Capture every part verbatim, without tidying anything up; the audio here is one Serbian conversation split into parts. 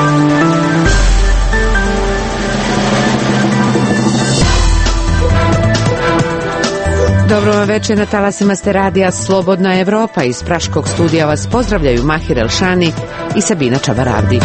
Dobro vam večer, na talasima ste radija Slobodna Evropa. Iz praškog studija vas pozdravljaju Mahir Elšani i Sabina Čabaravdić.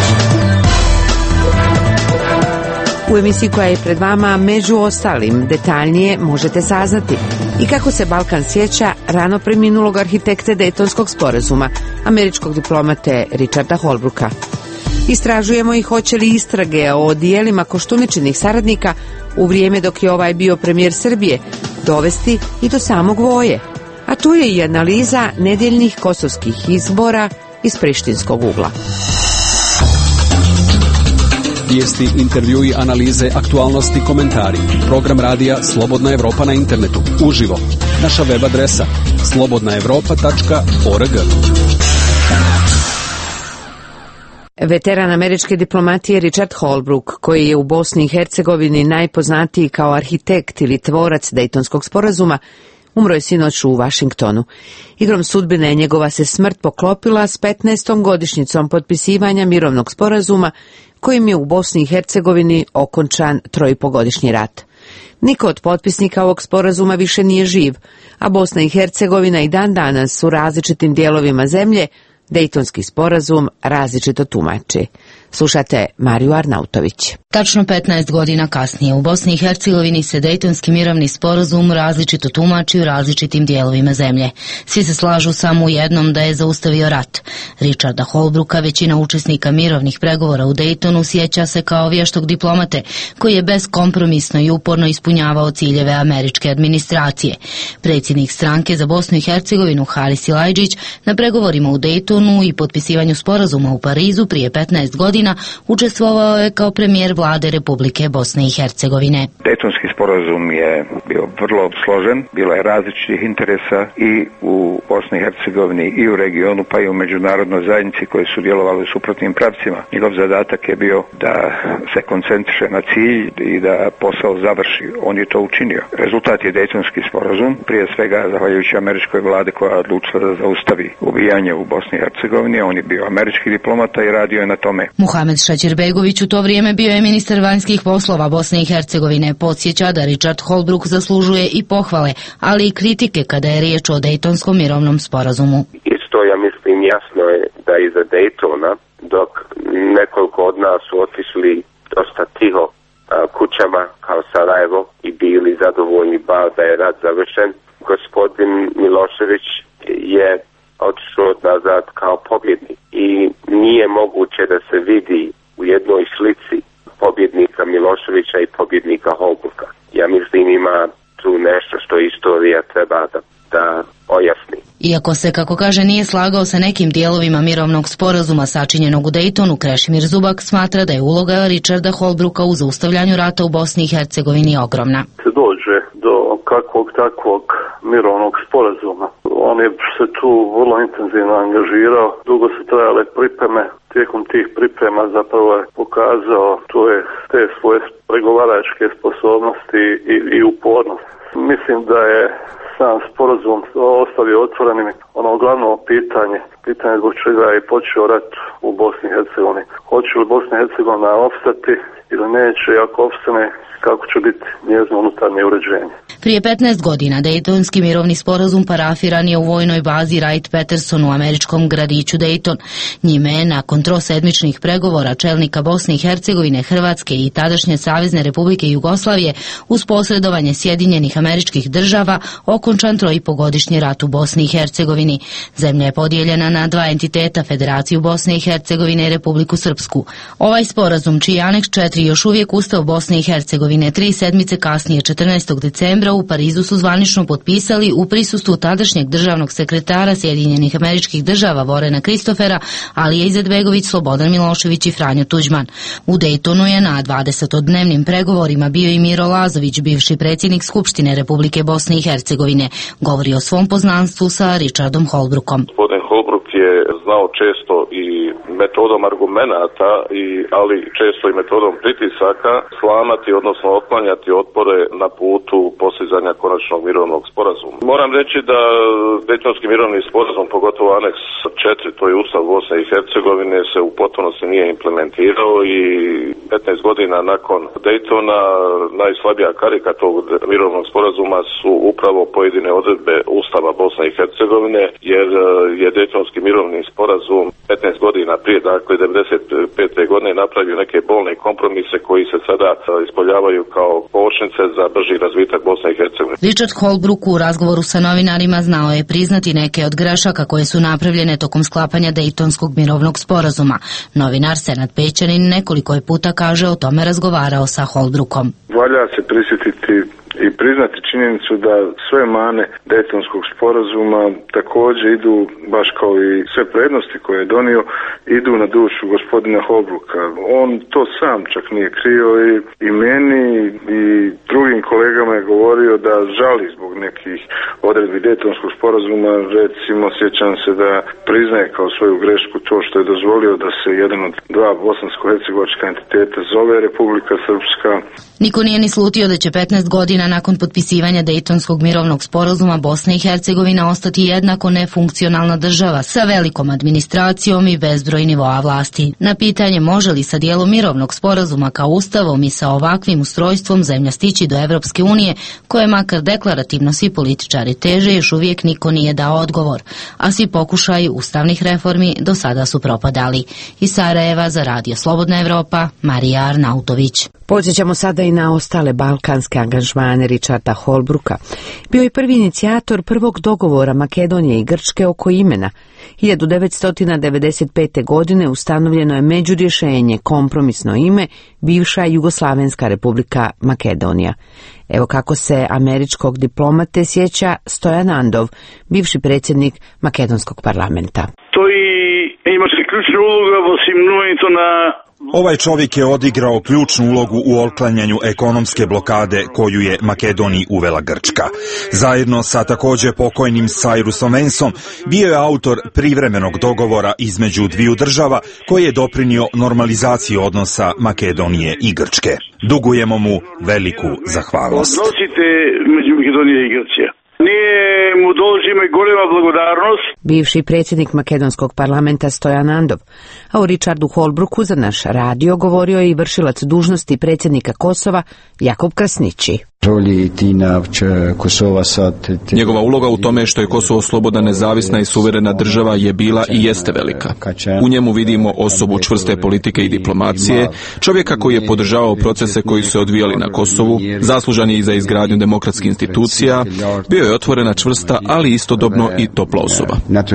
U emisiji koja je pred vama, među ostalim, detaljnije možete saznati i kako se Balkan sjeća rano preminulog arhitekte Dejtonskog sporazuma, američkog diplomate Richarda Holbrooka. Istražujemo i hoće li istrage o dijelima Koštuničinih saradnika u vrijeme dok je ovaj bio premijer Srbije dovesti i do samog Voje. A tu je i analiza nedjeljnih kosovskih izbora iz prištinskog ugla. Vijesti, intervjui, analize, aktualnosti, komentari. Program radija Slobodna Evropa na internetu. Uživo. Naša web adresa slobodna evropa tačka org. Veteran američke diplomatije Richard Holbrooke, koji je u Bosni i Hercegovini najpoznatiji kao arhitekt ili tvorac Dejtonskog sporazuma, umro je sinoć u Vašingtonu. Igrom sudbine njegova se smrt poklopila s petnaestom godišnjicom potpisivanja mirovnog sporazuma, kojim je u Bosni i Hercegovini okončan trojipogodišnji rat. Niko od potpisnika ovog sporazuma više nije živ, a Bosna i Hercegovina i dan danas u različitim dijelovima zemlje Dejtonski sporazum različito tumači. Slušate Mariju Arnautović. Tačno petnaest godina kasnije u Bosni i Hercegovini se Dejtonski mirovni sporazum različito tumači u različitim dijelovima zemlje. Svi se slažu samo u jednom, da je zaustavio rat. Richarda Holbrooka većina učesnika mirovnih pregovora u Dejtonu sjeća se kao vještog diplomate koji je beskompromisno i uporno ispunjavao ciljeve američke administracije. Predsjednik stranke za Bosnu i Hercegovinu Haris Silajdžić na pregovorima u Dejtonu i potpisivanju sporazuma u Parizu prije petnaest godina učestvovao je kao premijer vlade Republike Bosne i Hercegovine. Dejtonski sporazum je bio vrlo složen, bilo je različitih interesa i u Bosni i Hercegovini i u regionu, pa i u međunarodnoj zajednici koji su djelovali u suprotnim pravcima. Njegov zadatak je bio da se koncentriše na cilj i da posao završi. On je to učinio. Rezultat je Dejtonski sporazum, prije svega zahvaljujući američkoj vlade koja je odlučila da zaustavi ubijanje u Bosni i Hercegovini. On je bio američki diplomata i radio je na tome. Muhamed Šaćirbegović u to vrijeme bio je ministar vanjskih poslova Bosne i Hercegovine. Podsjeća da Richard Holbrooke zaslužuje i pohvale, ali i kritike kada je riječ o Dejtonskom mirovnom sporazumu. Isto, ja mislim, jasno je da iza Dejtona, dok nekoliko od nas su otišli dosta tiho kućama kao Sarajevo i bili zadovoljni bar da je rat završen, gospodin Milošević je otišao nazad kao pobjednik i nije moguće da se vidi u jednoj slici pobjednika Miloševića i pobjednika Holbrooka. Ja mislim ima tu nešto što istorija treba da, da ojasni. Iako se, kako kaže, nije slagao sa nekim dijelovima mirovnog sporazuma sačinjenog u Dejtonu, Krešimir Zubak smatra da je uloga Richarda Holbrooka u zaustavljanju rata u Bosni i Hercegovini ogromna. Se dođe do kakvog takvog mirovnog sporazuma. On je se tu vrlo intenzivno angažirao, dugo su trajale pripreme, tijekom tih priprema zapravo je pokazao to je te svoje pregovaračke sposobnosti i, i upornost. Mislim da je sam sporazum ostavio otvorenim ono glavno pitanje, pitanje zbog čega je počeo rat u Bosni i Hercegovini. Hoće li Bosna i Hercegovina opstati ili neće, i ako opstane, kako će biti njezino unutarnje uređenje. Prije petnaest godina Dejtonski mirovni sporazum parafiran je u vojnoj bazi Wright-Patterson u američkom gradiću Dejton. Njime je nakon trosedmičnih pregovora čelnika Bosne i Hercegovine, Hrvatske i tadašnje Savezne Republike Jugoslavije uz posredovanje Sjedinjenih Američkih Država okončan trojipogodišnji rat u Bosni i Hercegovini. Zemlja je podijeljena na dva entiteta, Federaciju Bosne i Hercegovine i Republiku Srpsku. Ovaj sporazum, čiji aneks četiri još uvijek Ustav Bosne i Hercegovine, tri sedmice kasnije, četrnaestog decembra u Parizu su zvanično potpisali u prisustvu tadašnjeg državnog sekretara Sjedinjenih Američkih Država Vorena Kristofera, Alija Izetbegović, Slobodan Milošević i Franjo Tuđman. U Dejtonu je na dvadesetodnevnim pregovorima bio i Miro Lazović, bivši predsjednik Skupštine Republike Bosne i Hercegovine. Govori o svom poznanstvu sa Richardom Holbrookom. Gospodin Holbrook je znao često i metodom argumenata, i, ali često i metodom pritisaka slamati, odnosno otklanjati otpore na putu postizanja konačnog mirovnog sporazuma. Moram reći da Dejtonski mirovni sporazum, pogotovo aneks četiri, to je Ustav Bosne i Hercegovine, se u potpunosti nije implementirao i petnaest godina nakon Dejtona najslabija karika tog mirovnog sporazuma su upravo pojedine odredbe Ustava Bosne i Hercegovine, jer je Dejtonski mirovni sporazum petnaest godina prije, dakle devedeset pete godine, napravio neke bolne kompromise koji se sada ispoljavaju kao kočnice za brži razvitak Bosne i Hercegovine. Richard Holbrooke u razgovoru sa novinarima znao je priznati neke od grešaka koje su napravljene tokom sklapanja Dejtonskog mirovnog sporazuma. Novinar Senad Pećanin nekoliko je puta, kaže, o tome razgovarao sa Holbrookom. Valja se prisjetiti i priznati činjenicu da sve mane Dejtonskog sporazuma također idu, baš kao i sve prednosti koje je donio, idu na dušu gospodina Holbrooka. On to sam čak nije krio i, i meni i drugim kolegama je govorio da žali zbog nekih odredbi Dejtonskog sporazuma. Recimo, sjećam se da priznaje kao svoju grešku to što je dozvolio da se jedan od dva bosansko-hercegovačka entiteta zove Republika Srpska. Niko nije ni slutio da će petnaest godina nakon potpisivanja Dejtonskog mirovnog sporazuma Bosna i Hercegovina ostati jednako nefunkcionalna država sa velikom administracijom i bezbroj nivoa vlasti. Na pitanje može li sa dijelom mirovnog sporazuma kao ustavom i sa ovakvim ustrojstvom zemlja stići do Evropske unije, koje makar deklarativno svi političari teže, još uvijek niko nije dao odgovor, a svi pokušaji ustavnih reformi do sada su propadali. Iz Sarajeva za Radio Slobodna Evropa, Marija Arnautović. Podsjećamo sada i na ostale balkanske angažmane Richarda Holbrooka. Bio je prvi inicijator prvog dogovora Makedonije i Grčke oko imena. hiljadu devetsto devedeset pete. godine ustanovljeno je međurješenje, kompromisno ime, bivša Jugoslavenska republika Makedonija. Evo kako se američkog diplomate sjeća Stojan Andov, bivši predsjednik makedonskog parlamenta. To i ima se ključna uloga, osim nuito na Ovaj čovjek je odigrao ključnu ulogu u otklanjanju ekonomske blokade koju je Makedoniji uvela Grčka. Zajedno sa također pokojnim Cyrusom Vanceom bio je autor privremenog dogovora između dviju država koji je doprinio normalizaciji odnosa Makedonije i Grčke. Dugujemo mu veliku zahvalnost. Odnosite među Makedonije i Grčke. Nije mu dolžimo i golema blagodarnost. Bivši predsjednik makedonskog parlamenta Stojan Andov, a o Richardu Holbrooku za naš radio govorio je i vršilac dužnosti predsjednika Kosova Jakub Krasnići. Njegova uloga u tome što je Kosovo slobodna, nezavisna i suverena država je bila i jeste velika. U njemu vidimo osobu čvrste politike i diplomacije, čovjeka koji je podržavao procese koji su se odvijali na Kosovu, zaslužan je i za izgradnju demokratskih institucija, bio je otvorena, čvrsta, ali istodobno i topla osoba.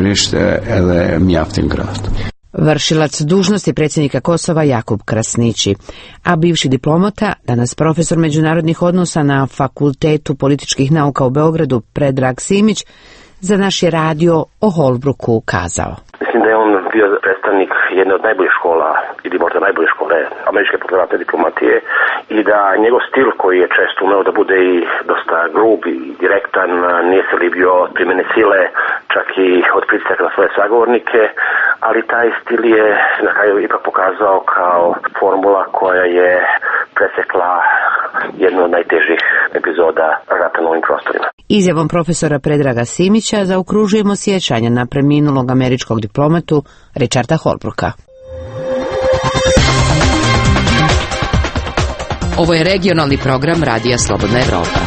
Vršilac dužnosti predsjednika Kosova Jakub Krasnići, a bivši diplomata, danas profesor međunarodnih odnosa na Fakultetu političkih nauka u Beogradu Predrag Simić, za naš je radio o Holbrooku kazao. Mislim da je on bio predstavnik jedne od najboljih škola, ili možda najbolje škole američke popularne diplomatije, i da njegov stil koji je često umeo da bude i dosta grub i direktan, nije se libio od primjene sile, čak i od pritisaka na svoje sagovornike, ali taj stil je na kraju ipak pokazao kao formula koja je presekla jednu od najtežih epizoda rata na ovim prostorima. Izjavom profesora Predraga Simića zaokružujemo sjećanja na preminulog američkog diplomatu Richarda Holbrooka. Ovo je regionalni program Radija Slobodna Evropa.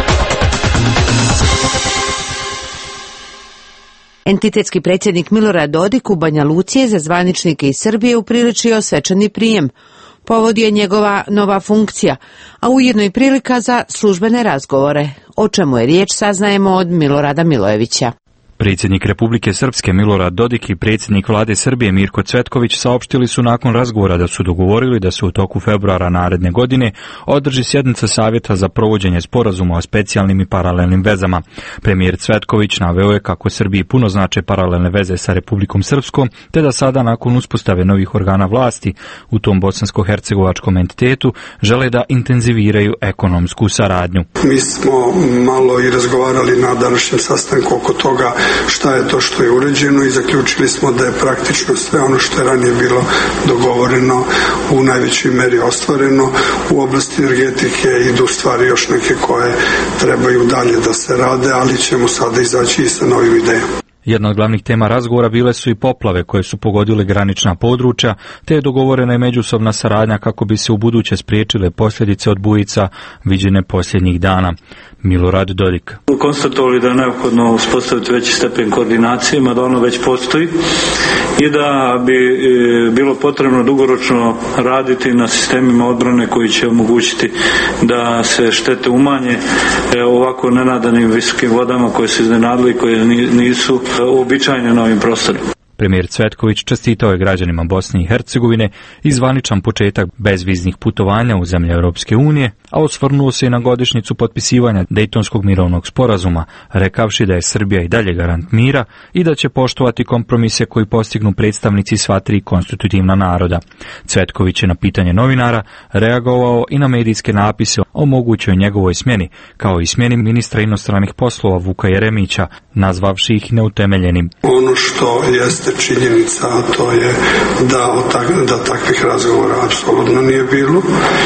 Entitetski predsjednik Milorad Dodik u Banja Luci je za zvaničnike iz Srbije upriličio svečani prijem. Povod je njegova nova funkcija, a ujedno i prilika za službene razgovore. O čemu je riječ saznajemo od Milorada Milojevića. Predsjednik Republike Srpske Milorad Dodik i predsjednik vlade Srbije Mirko Cvetković saopštili su nakon razgovora da su dogovorili da se u toku februara naredne godine održi sjednica Savjeta za provođenje sporazuma o specijalnim i paralelnim vezama. Premijer Cvetković naveo je kako Srbiji puno znače paralelne veze sa Republikom Srpskom, te da sada nakon uspostave novih organa vlasti u tom bosansko-hercegovačkom entitetu žele da intenziviraju ekonomsku saradnju. Mi smo malo i razgovarali na današnjem sastanku oko toga šta je to što je uređeno i zaključili smo da je praktično sve ono što je ranije bilo dogovoreno u najvećoj meri ostvareno. U oblasti energetike idu stvari još neke koje trebaju dalje da se rade, ali ćemo sada izaći i sa novim idejama. Jedna od glavnih tema razgovora bile su i poplave koje su pogodile granična područja, te je dogovorena i međusobna saradnja kako bi se u buduće spriječile posljedice od bujica viđene posljednjih dana. Milorad Dodik. Konstatovali da je neophodno uspostaviti veći stepen koordinacije, mada ono već postoji, i da bi bilo potrebno dugoročno raditi na sistemima odbrane koji će omogućiti da se štete umanje ovako nenadanim visokim vodama koje su iznenadili i koje nisu uobičajene na ovim prostorima. Premijer Cvetković čestitao je građanima Bosne i Hercegovine i zvaničan početak bezviznih putovanja u zemlje Europske unije, a osvrnuo se i na godišnjicu potpisivanja Dejtonskog mirovnog sporazuma, rekavši da je Srbija i dalje garant mira i da će poštovati kompromise koji postignu predstavnici sva tri konstitutivna naroda. Cvetković je na pitanje novinara reagovao i na medijske napise o mogućoj njegovoj smjeni, kao i smjeni ministra inostranih poslova Vuka Jeremića, nazvavši ih neutemeljenim. Ono što jeste činjenica, a to je da, da takvih razgovora apsolutno nije bilo,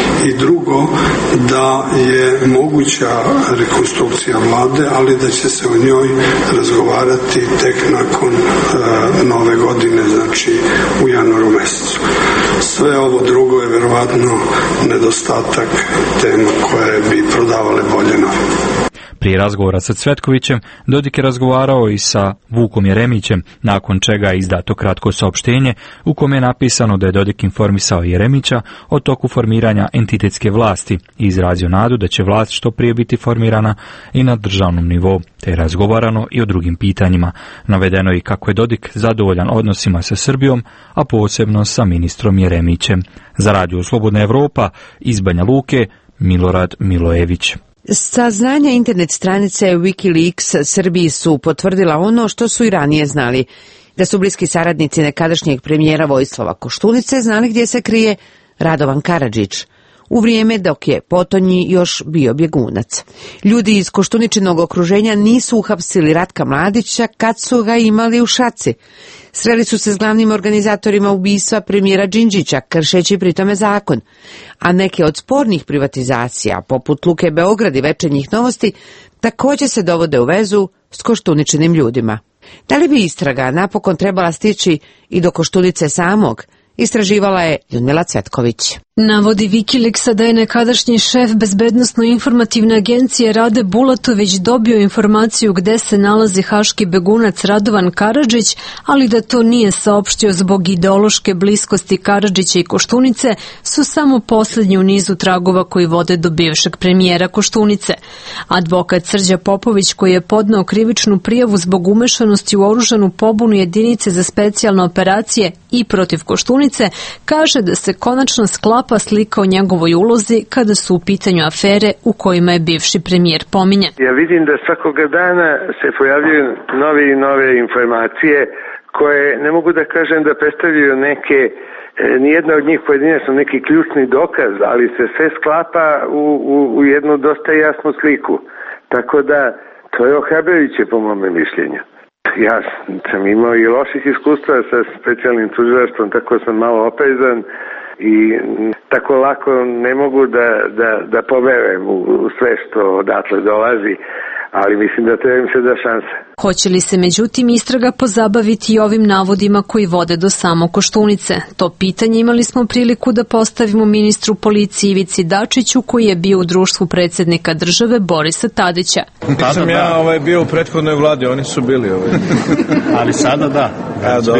i drugo, da je moguća rekonstrukcija vlade, ali da će se o njoj razgovarati tek nakon e, nove godine, znači u januaru mjesecu. Sve ovo drugo je verovatno nedostatak tema koje bi prodavale bolje novine. Prije razgovora sa Cvetkovićem, Dodik je razgovarao i sa Vukom Jeremićem, nakon čega je izdato kratko saopštenje u kome je napisano da je Dodik informisao Jeremića o toku formiranja entitetske vlasti i izrazio nadu da će vlast što prije biti formirana i na državnom nivou, te je razgovarano i o drugim pitanjima. Navedeno je i kako je Dodik zadovoljan odnosima sa Srbijom, a posebno sa ministrom Jeremićem. Za Radio Slobodna Evropa iz Banja Luke, Milorad Milojević. Saznanja internet stranice Wikileaks Srbiji su potvrdila ono što su i ranije znali, da su bliski saradnici nekadašnjeg premijera Vojislava Koštunice znali gdje se krije Radovan Karadžić, u vrijeme dok je potonji još bio bjegunac. Ljudi iz Koštuničinog okruženja nisu uhapsili Ratka Mladića kad su ga imali u šaci. Sreli su se s glavnim organizatorima ubistva premijera Đinđića, kršeći pritome zakon. A neke od spornih privatizacija, poput Luke Beograd i Večernjih novosti, također se dovode u vezu s Koštuničinim ljudima. Da li bi istraga napokon trebala stići i do Koštunice samog, istraživala je Ljudmila Cvetković. Navodi Wikileaksa da je nekadašnji šef bezbednosno-informativne agencije Rade Bulatović dobio informaciju gde se nalazi haški begunac Radovan Karadžić, ali da to nije saopštio zbog ideološke bliskosti Karadžića i Koštunice, su samo posljednji u nizu tragova koji vode do bivšeg premijera Koštunice. Advokat Srđa Popović, koji je podneo krivičnu prijavu zbog umešanosti u oružanu pobunu jedinice za specijalne operacije i protiv Koštunice, kaže da se konačno sklapa pa slika o njegovoj ulozi kada su u pitanju afere u kojima je bivši premijer pominjan. Ja vidim da svakoga dana se pojavljuju nove i nove informacije koje ne mogu da kažem da predstavljaju neke, nijedna od njih pojedinačno neki ključni dokaz, ali se sve sklapa u, u, u jednu dosta jasnu sliku. Tako da to je ohrabrujuće po mome mišljenju. Ja sam imao i loših iskustva sa specijalnim tužilaštvom, tako sam malo oprezan i tako lako ne mogu da, da, da poverujem u, u sve što odatle dolazi, ali mislim da treba im se da šanse. Hoće li se međutim istraga pozabaviti i ovim navodima koji vode do samo Koštunice? To pitanje imali smo priliku da postavimo ministru policije Ivici Dačiću, koji je bio u društvu predsjednika države Borisa Tadića. Nisam ja ovaj, bio u prethodnoj vladi, oni su bili ovaj. Ali sada da. Ja, to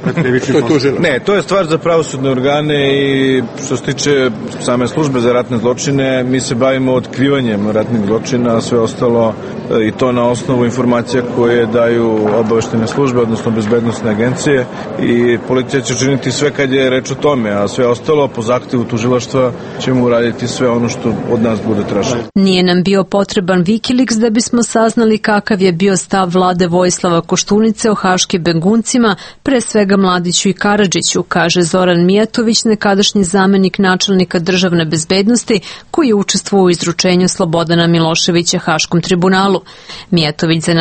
je ne, to je stvar za pravosudne organe i što se tiče same službe za ratne zločine, mi se bavimo otkrivanjem ratnih zločina, a sve ostalo i to na osnovu informacija koje daju obaveštene službe, odnosno bezbednosne agencije, i policija će učiniti sve kad je reč o tome, a sve ostalo po zahtevu tužilaštva ćemo uraditi sve ono što od nas bude traženo. Nije nam bio potreban Wikileaks da bismo saznali kakav je bio stav vlade Vojislava Koštunice o haškim beguncima, pre svega Mladiću i Karadžiću, kaže Zoran Mijatović, nekadašnji zamenik načelnika državne bezbednosti, koji je učestvovao u izručenju Slobodana Miloševića Haškom tribunalu. Mijatović za naš radio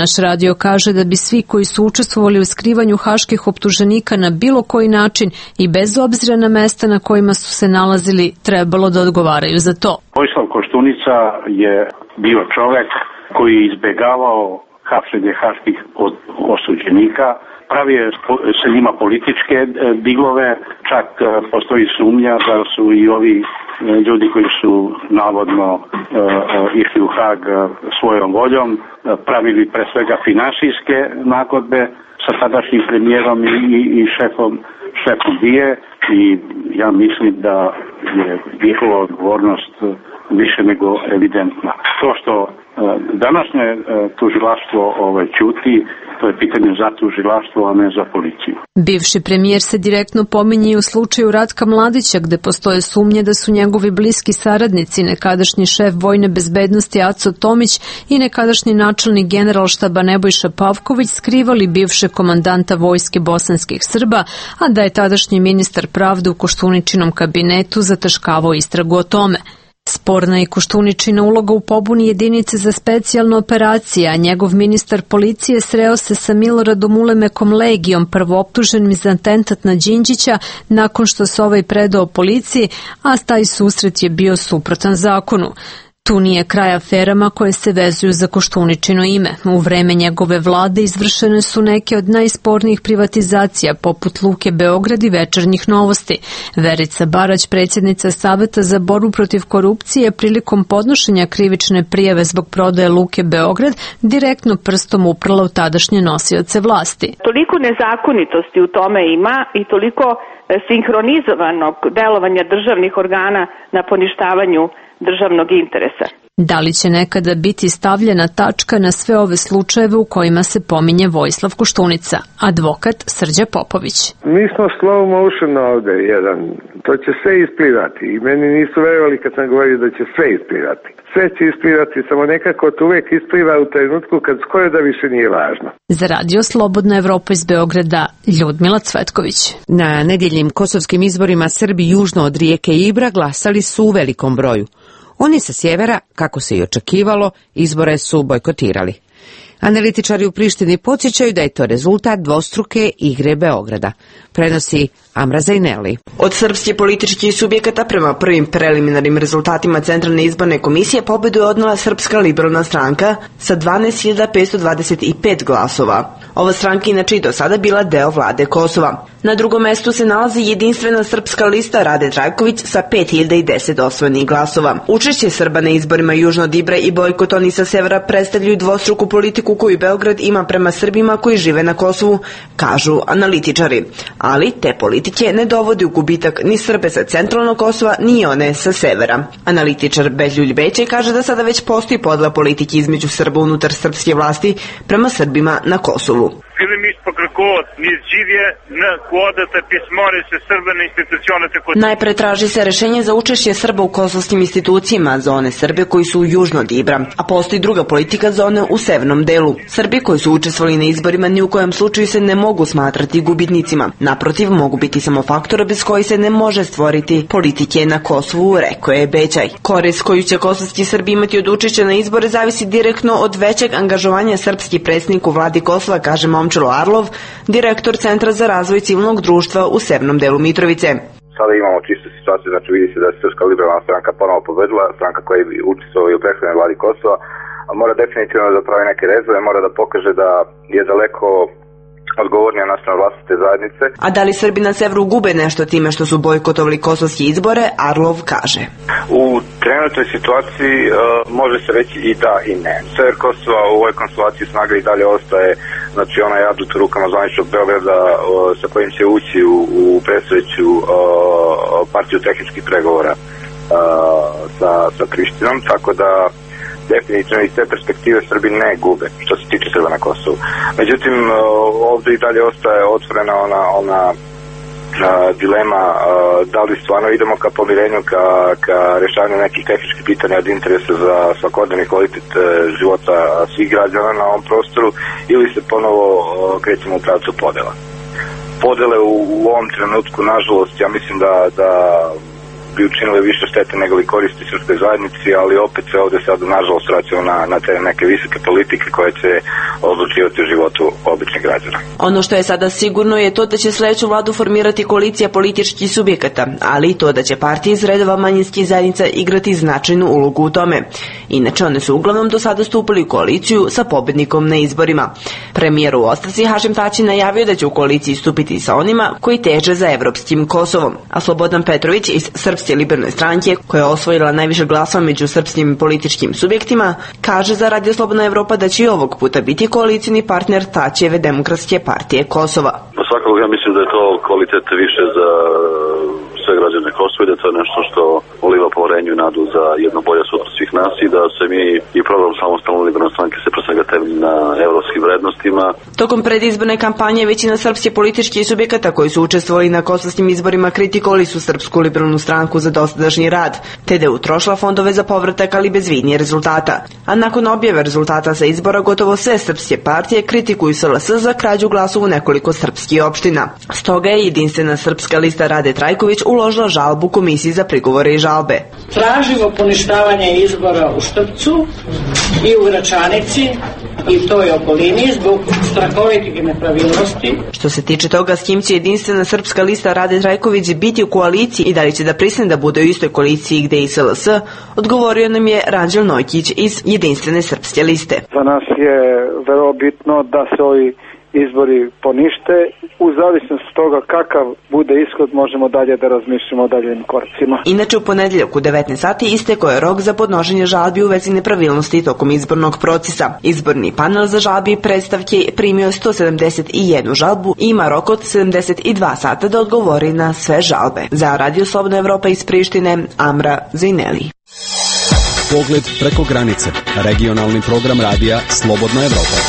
radio kaže da bi svi koji su učestvovali u skrivanju haških optuženika na bilo koji način i bez obzira na mesta na kojima su se nalazili trebalo da odgovaraju za to. Vojislav Koštunica je bio čovek koji je izbegavao hapšenje haških osuđenika, pravio se njima političke dilove, čak postoji sumnja da su i ovi ljudi koji su navodno uh, išli u Hag svojom voljom pravili pre svega finansijske nagodbe sa tadašnjim premijerom i, i, i šefom, šefom B I A i ja mislim da je njihova odgovornost više nego evidentna. To što uh, današnje uh, tužilaštvo ovaj, ćuti, to je pitanje za tužilaštvo, a ne za policiju. Bivši premijer se direktno pominje i u slučaju Ratka Mladića, gde postoje sumnje da su njegovi bliski saradnici, nekadašnji šef vojne bezbednosti Aco Tomić i nekadašnji načelnik generalštaba Nebojša Pavković skrivali bivše komandanta vojske bosanskih Srba, a da je tadašnji ministar pravde u Koštuničinom kabinetu zataškavao istragu o tome. Sporna je Koštuničina uloga u pobuni jedinice za specijalne operacije, a njegov ministar policije sreo se sa Miloradom Ulemekom Legijom, prvooptuženim za atentat na Đinđića, nakon što se ovaj predao policiji, a taj susret je bio suprotan zakonu. Tu nije kraj aferama koje se vezuju za Koštuničino ime. U vreme njegove vlade izvršene su neke od najspornijih privatizacija, poput Luke Beograd i Večernjih novosti. Verica Barać, predsjednica Saveta za borbu protiv korupcije, prilikom podnošenja krivične prijave zbog prodaje Luke Beograd, direktno prstom uprla u tadašnje nosioce vlasti. Toliko nezakonitosti u tome ima i toliko sinhronizovanog delovanja državnih organa na poništavanju državnog interesa. Da li će nekada biti stavljena tačka na sve ove slučajeve u kojima se pominje Vojislav Koštunica? Advokat Srđa Popović. Mi smo slow motion ovde jedan. To će sve isplivati i meni nisu verovali kad sam govorio da će sve isplivati. Sve će isplivati, samo nekako to uvek ispliva u trenutku kad skoro da više nije važno. Za radio Slobodna Evropa iz Beograda, Ljudmila Cvetković. Na nedjeljnim kosovskim izborima Srbi južno od rijeke Ibra glasali su u velikom broju. Oni sa sjevera, kako se i očekivalo, izbore su bojkotirali. Analitičari u Prištini podsjećaju da je to rezultat dvostruke igre Beograda, prenosi Amra Zajneli. Od srpskih političkih subjekata prema prvim preliminarnim rezultatima Centralne izborne komisije pobedu je odnela Srpska liberalna stranka sa dvanaest hiljada petsto dvadeset pet glasova. Ova stranka inače i do sada bila deo vlade Kosova. Na drugom mestu se nalazi jedinstvena srpska lista Rade Trajković sa pet hiljada deset osvojenih glasova. Učešće Srba na izborima južno od Ibre i bojkot oni sa severa predstavljaju dvostruku politiku koju Beograd ima prema Srbima koji žive na Kosovu, kažu analitičari. Ali te politike ne dovodi u gubitak ni Srbe sa centralnog Kosova, ni one sa severa. Analitičar Beljulj Bećaj kaže da sada već postoji podela politike između Srba unutar srpske vlasti prema Srbima na Kosovu. Najpre traži se rešenje za učešće Srba u kosovskim institucijama za one Srbe koji su južno od Ibra, a postoji druga politika za one u severnom delu. Srbi koji su učestvovali na izborima ni u kojem slučaju se ne mogu smatrati gubitnicima. Naprotiv, mogu biti samo faktora bez koji se ne može stvoriti politike na Kosovu, rekao je Bećaj. Korist koju će kosovski Srbi imati od učešća na izbore zavisi direktno od većeg angažovanja srpski predsjednik u vladi Kosova, kaže Momčilo Arlov, direktor Centra za razvoj civilnog društva u severnom delu Mitrovice. Sada imamo čistu situaciju, znači vidi se da je Srpska liberalna stranka ponovo pobedila, stranka koja je učestvovala u prethodnoj vladi Kosova, mora definitivno da pravi neke rezove, mora da pokaže da je daleko odgovornija naspram vlastite zajednice. A da li Srbi na severu gube nešto time što su bojkotovali kosovske izbore, Arlov kaže. U trenutnoj situaciji uh, može se reći i da i ne. Sever Kosova u ovoj konstelaciji snaga i dalje ostaje, znači onaj adut u rukama zvaničnog Beograda uh, sa kojim će ući u, u predstojeću uh, partiju tehničkih pregovora uh, sa, sa Prištinom, tako da definitivno iz te perspektive Srbi ne gube što se tiče Srba na Kosovu. Međutim, ovdje i dalje ostaje otvorena ona, ona a, dilema a, da li stvarno idemo ka pomirenju, ka, ka rešavanju nekih tehničkih pitanja od interesa za svakodnevni kvalitet života svih građana na ovom prostoru ili se ponovo a, krećemo u pravcu podela. Podele u, u ovom trenutku, nažalost, ja mislim da, da bi učinile više štete nego li koristi srpskoj zajednici, ali opet se ovdje sad nažalost vraćamo na, na te neke visoke politike koje će odlučivati o životu običnih građana. Ono što je sada sigurno je to da će sledeću vladu formirati koalicija političkih subjekata, ali i to da će partije iz redova manjinskih zajednica igrati značajnu ulogu u tome. Inače, one su uglavnom do sada stupili u koaliciju sa pobednikom na izborima. Premijer u ostavci Hašim Tači najavio da će u koaliciji stupiti sa onima koji teže za evropskim Kosovom. A Slobodan Petrović iz Srpske liberalne stranke, koja je osvojila najviše glasova među srpskim političkim subjektima, kaže za Radio Slobodna Evropa da će i ovog puta biti koalicijni partner Tačijeve Demokratske partije Kosova. Svakako ja mislim da je to kvalitet više za sve građane Kosova i da to je nešto što uliva poverenju i nadu za jedno bolje sutra svih nas i da se mi i program samostalne liberalne stranke se pre svega temelji na evropskim vrednostima. Tokom predizborne kampanje većina srpskih političkih subjekata koji su učestvovali na kosovskim izborima kritikovali su Srpsku liberalnu stranku za dosadašnji rad, te da je utrošila fondove za povratak, ali bez vidnije rezultata. A nakon objave rezultata sa izbora gotovo sve srpske partije kritikuju S L S za krađu glasova u nekoliko srpskih opština. Stoga je jedinstvena srpska lista Rade Trajković uložila žalbu Komisiji za prigovore i žalbe. Tražimo poništavanje izbora u Štrpcu i u Gračanici i toj okolini zbog strahovitih nepravilnosti. Što se tiče toga s kim će jedinstvena srpska lista Rade Trajković biti u koaliciji i da li će da pristane da bude u istoj koaliciji gde i S L S, odgovorio nam je Ranđel Nojkić iz jedinstvene srpske liste. Za nas je vrlo bitno da se ovi izbori ponište. U zavisnosti toga kakav bude ishod možemo dalje da razmišljamo o daljim koracima. Inače u ponedeljak u devetnaest sati istekao je rok za podnošenje žalbi u vezi nepravilnosti tokom izbornog procesa. Izborni panel za žalbi i predstavke primio sto sedamdeset jednu žalbu i ima rok od sedamdeset dva sata da odgovori na sve žalbe. Za Radio Slobodna Evropa iz Prištine, Amra Zejneli. Pogled preko granice. Regionalni program radija Slobodna Evropa.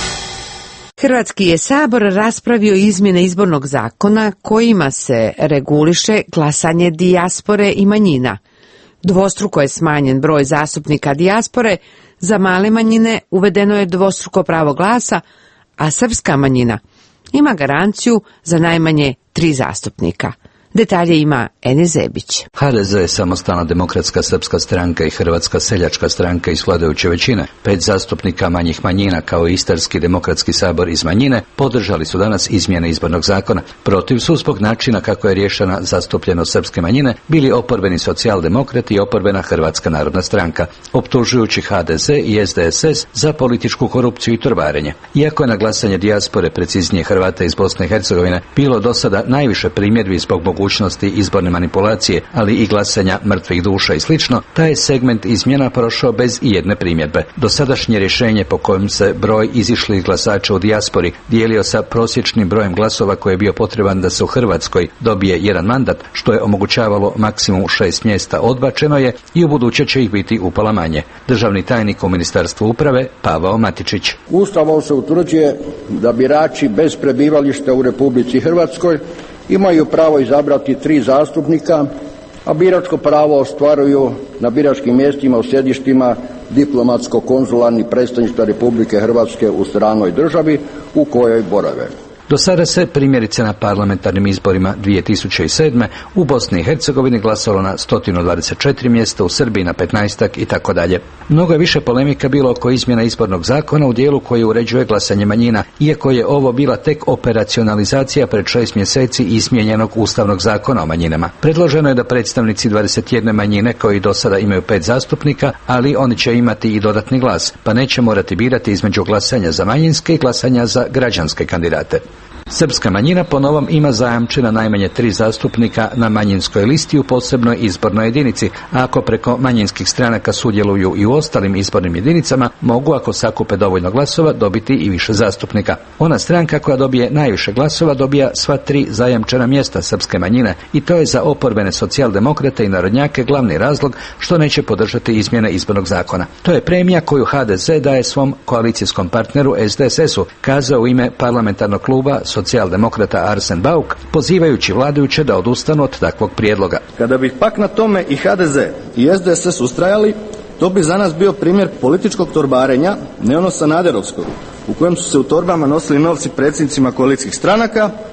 Hrvatski je sabor raspravio izmjene izbornog zakona kojima se reguliše glasanje dijaspore i manjina. Dvostruko je smanjen broj zastupnika dijaspore, za male manjine uvedeno je dvostruko pravo glasa, a srpska manjina ima garanciju za najmanje tri zastupnika. Detalje ima Ene Zebić. H D Z je Samostalna demokratska srpska stranka i Hrvatska seljačka stranka iz vladajuće većine. Pet zastupnika manjih manjina kao i Istarski demokratski sabor iz manjine podržali su danas izmjene izbornog zakona. Protiv su zbog načina kako je riješena zastupljenost srpske manjine bili oporbeni socijaldemokrati i oporbena Hrvatska narodna stranka, optužujući H D Z i S D S S za političku korupciju i torbarenje. Iako je na glasanje dijaspore, preciznije Hrvata iz Bosne i Hercegovine, bilo do sada najviše primjedbi zbog mogućnosti mogućnosti izborne manipulacije, ali i glasanja mrtvih duša i slično, taj je segment izmjena prošao bez ijedne primjedbe. Dosadašnje rješenje po kojem se broj izišlih glasača u dijaspori dijelio sa prosječnim brojem glasova koji je bio potreban da se u Hrvatskoj dobije jedan mandat, što je omogućavalo maksimum šest mjesta, odbačeno je i u buduće će ih biti upola manje. Državni tajnik u Ministarstvu uprave Pavao Matičić. Ustavom se utvrđuje da birači bez prebivališta u Republici Hrvatskoj imaju pravo izabrati tri zastupnika, a biračko pravo ostvaruju na biračkim mjestima u sjedištima diplomatsko-konzularnih predstavništva Republike Hrvatske u stranoj državi u kojoj borave. Do sada se primjerice na parlamentarnim izborima dvije tisuće sedme. u Bosni i Hercegovini glasalo na sto dvadeset četiri mjesta, u Srbiji na petnaestak i tako dalje. Mnogo je više polemika bilo oko izmjena izbornog zakona u dijelu koji uređuje glasanje manjina, iako je ovo bila tek operacionalizacija pred šest mjeseci izmijenjenog Ustavnog zakona o manjinama. Predloženo je da predstavnici dvadeset jedne manjine koji do sada imaju pet zastupnika, ali oni će imati i dodatni glas, pa neće morati birati između glasanja za manjinske i glasanja za građanske kandidate. Srpska manjina po novom ima zajamčena najmanje tri zastupnika na manjinskoj listi u posebnoj izbornoj jedinici, a ako preko manjinskih stranaka sudjeluju i u ostalim izbornim jedinicama, mogu, ako sakupe dovoljno glasova, dobiti i više zastupnika. Ona stranka koja dobije najviše glasova dobija sva tri zajamčena mjesta srpske manjine i to je za oporbene socijaldemokrate i narodnjake glavni razlog što neće podržati izmjene izbornog zakona. To je premija koju H D Z daje svom koalicijskom partneru S D S S-u, kazao u ime parlamentarnog kluba socijaldemokrata Arsen Bauk, pozivajući vladajuće da odustanu od takvog prijedloga. Kada bi pak na tome i H D Z i S D S S ustrajali, to bi za nas bio primjer političkog torbarenja, ne ono Sanaderovskog, u kojem su se u torbama nosili novci predsjednicima koalicijskih stranaka,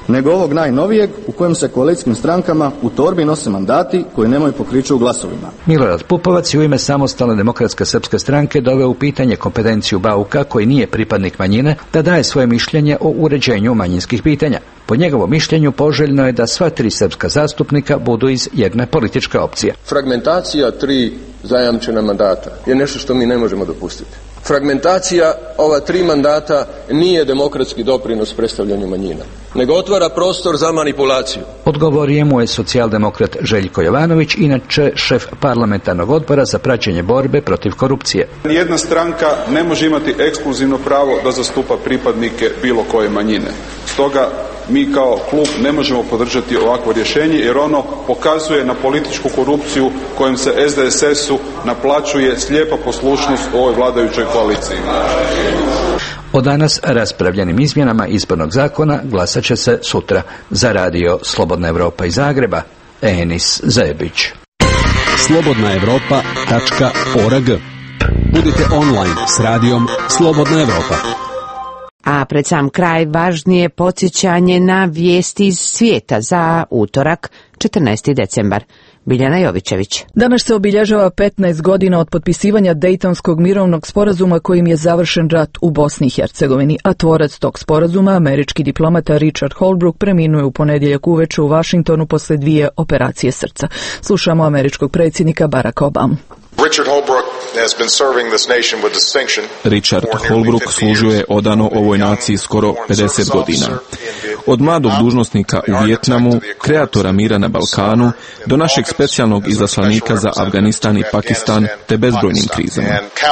nego ovog najnovijeg u kojem se koalicijskim strankama u torbi nose mandati koji nemaju pokriće u glasovima. Milorad Pupovac je u ime Samostalne demokratske srpske stranke doveo u pitanje kompetenciju Bauka, koji nije pripadnik manjine, da daje svoje mišljenje o uređenju manjinskih pitanja. Po njegovom mišljenju poželjno je da sva tri srpska zastupnika budu iz jedne političke opcije. Fragmentacija tri zajamčena mandata je nešto što mi ne možemo dopustiti. Fragmentacija ova tri mandata nije demokratski doprinos predstavljanju manjina, nego otvara prostor za manipulaciju. Odgovorio mu je socijaldemokrat Željko Jovanović, inače šef parlamentarnog odbora za praćenje borbe protiv korupcije. Nijedna stranka ne može imati ekskluzivno pravo da zastupa pripadnike bilo koje manjine. Stoga mi kao klub ne možemo podržati ovakvo rješenje jer ono pokazuje na političku korupciju kojom se S D S S-u naplaćuje slijepa poslušnost u ovoj vladajućoj koaliciji. O danas raspravljenim izmjenama izbornog zakona glasat će se sutra. Za radio Slobodna Evropa iz Zagreba, Enis Zebić. slobodna evropa tačka org. Budite online s radijom Slobodna Evropa. A pred sam kraj važnije podsjećanje na vijesti iz svijeta za utorak, četrnaesti decembar. Biljana Jovićević. Danas se obilježava petnaest godina od potpisivanja Dejtonskog mirovnog sporazuma kojim je završen rat u Bosni i Hercegovini, a tvorac tog sporazuma, američki diplomata Richard Holbrooke, preminuo je u ponedjeljak uveče u Vašingtonu posle dvije operacije srca. Slušamo američkog predsjednika Baracka Obamu. Richard Holbrooke has been serving this nation with distinction. Richard Holbrooke služio je odano ovoj naciji skoro pedeset godina. Od mladog dužnosnika u Vijetnamu, kreatora mira na Balkanu, do našeg specijalnog izaslanika za Afganistan i Pakistan, te bezbrojnim krizama.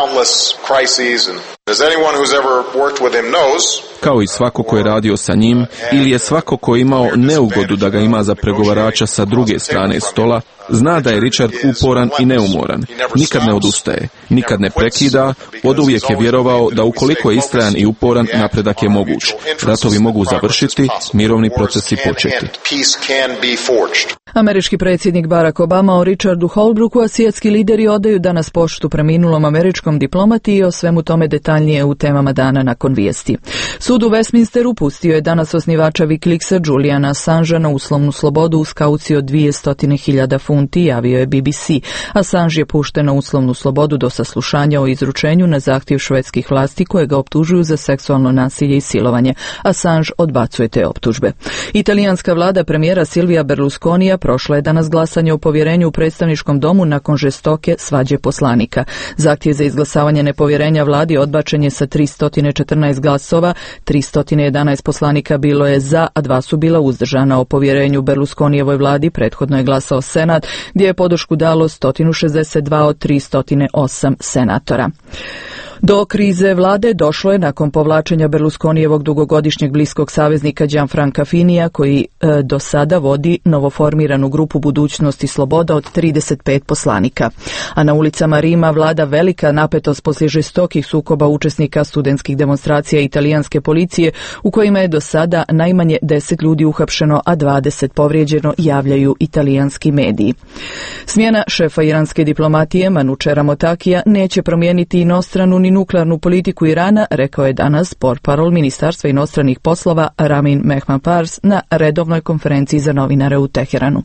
Kao i svako ko je radio sa njim, ili je svako ko je imao neugodu da ga ima za pregovarača sa druge strane stola, zna da je Richard uporan i neumoran. Nikad ne odustaje, nikad ne prekida, oduvijek je vjerovao da ukoliko je istrajan i uporan, napredak je moguć. Ratovi mogu završiti, mirovni procesi početi. Američki predsjednik Barack Obama o Richardu Holbrookeu, a svjetski lideri odaju danas poštu preminulom američkom diplomati i o svemu tome detaljnije u temama dana nakon vijesti. Sud u Westminsteru pustio je danas osnivača Wikileaksa Juliana Assangea na uslovnu slobodu uz kauciju od dvjesto hiljada funti, javio je B B C. Assange je pušten na uslovnu slobodu do saslušanja o izručenju na zahtjev švedskih vlasti koje ga optužuju za seksualno nasilje i silovanje. Assange odbacuje te optužbe. Italijanska vlada premijera Silvija Berlusconija prošla je danas glasanje o povjerenju u predstavničkom domu nakon žestoke svađe poslanika. Zahtjev za izglasavanje nepovjerenja vladi odbačen je sa tristo četrnaest glasova, tristo jedanaest poslanika bilo je za, a dva su bila uzdržana. O povjerenju Berlusconijevoj vladi prethodno je glasao Senat, gdje je podršku dalo sto šezdeset dva od tristo osam senatora. Do krize vlade došlo je nakon povlačenja Berlusconijevog dugogodišnjeg bliskog saveznika Gianfranca Finija, koji e, do sada vodi novoformiranu grupu Budućnost i sloboda od trideset pet poslanika. A na ulicama Rima vlada velika napetost poslije žestokih sukoba učesnika studentskih demonstracija italijanske policije, u kojima je do sada najmanje deset ljudi uhapšeno, a dvadeset povrijeđeno, javljaju italijanski mediji. Smjena šefa iranske diplomatije Manučera Motakija neće promijeniti inostranu ni nuklearnu politiku Irana, rekao je danas portparol Ministarstva inostranih poslova Ramin Mehmanpars na redovnoj konferenciji za novinare u Teheranu.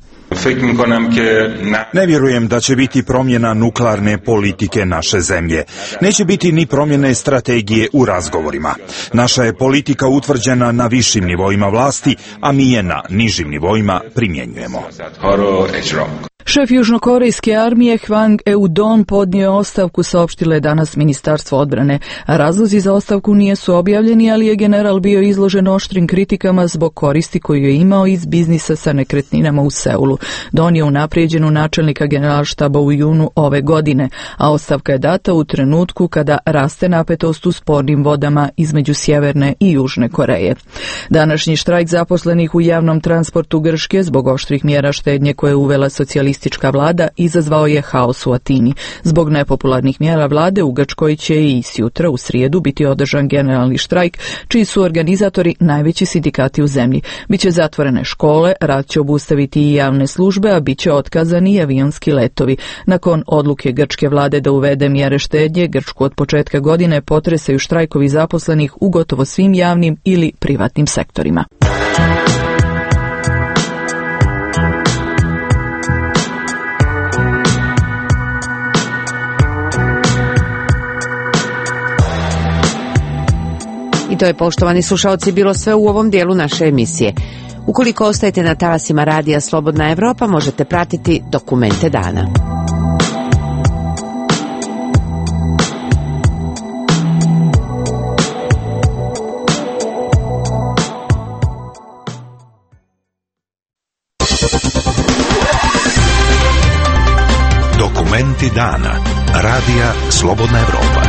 Ne vjerujem da će biti promjena nuklearne politike naše zemlje. Neće biti ni promjene strategije u razgovorima. Naša je politika utvrđena na višim nivoima vlasti, a mi je na nižim nivoima primjenjujemo. Šef južnokorejske armije Hwang Eudon podnio ostavku, saopštilo je danas Ministarstvo odbrane. Razlozi za ostavku nisu objavljeni, ali je general bio izložen oštrim kritikama zbog koristi koju je imao iz biznisa sa nekretninama u Seulu. Don je unaprijeđen u načelnika generalštaba u junu ove godine, a ostavka je data u trenutku kada raste napetost u spornim vodama između Sjeverne i Južne Koreje. Današnji štrajk zaposlenih u javnom transportu Grčke zbog oštrih mjera štednje koje je uvela socijalistička vlada izazvao je haos u Atini. Zbog nepopularnih mjera vlade u Grčkoj će i sjutra u srijedu biti održan generalni štrajk, čiji su organizatori najveći sindikati u zemlji. Biće zatvorene škole, rad će obustaviti i javne službe, a bit će otkazani i avionski letovi. Nakon odluke grčke vlade da uvede mjere štednje, Grčku od početka godine potresaju štrajkovi zaposlenih u gotovo svim javnim ili privatnim sektorima. I to je, poštovani slušaoci, bilo sve u ovom dijelu naše emisije. Ukoliko ostajete na talasima radija Slobodna Evropa, možete pratiti dokumente dana. Dokumenti dana. Radija Slobodna Evropa.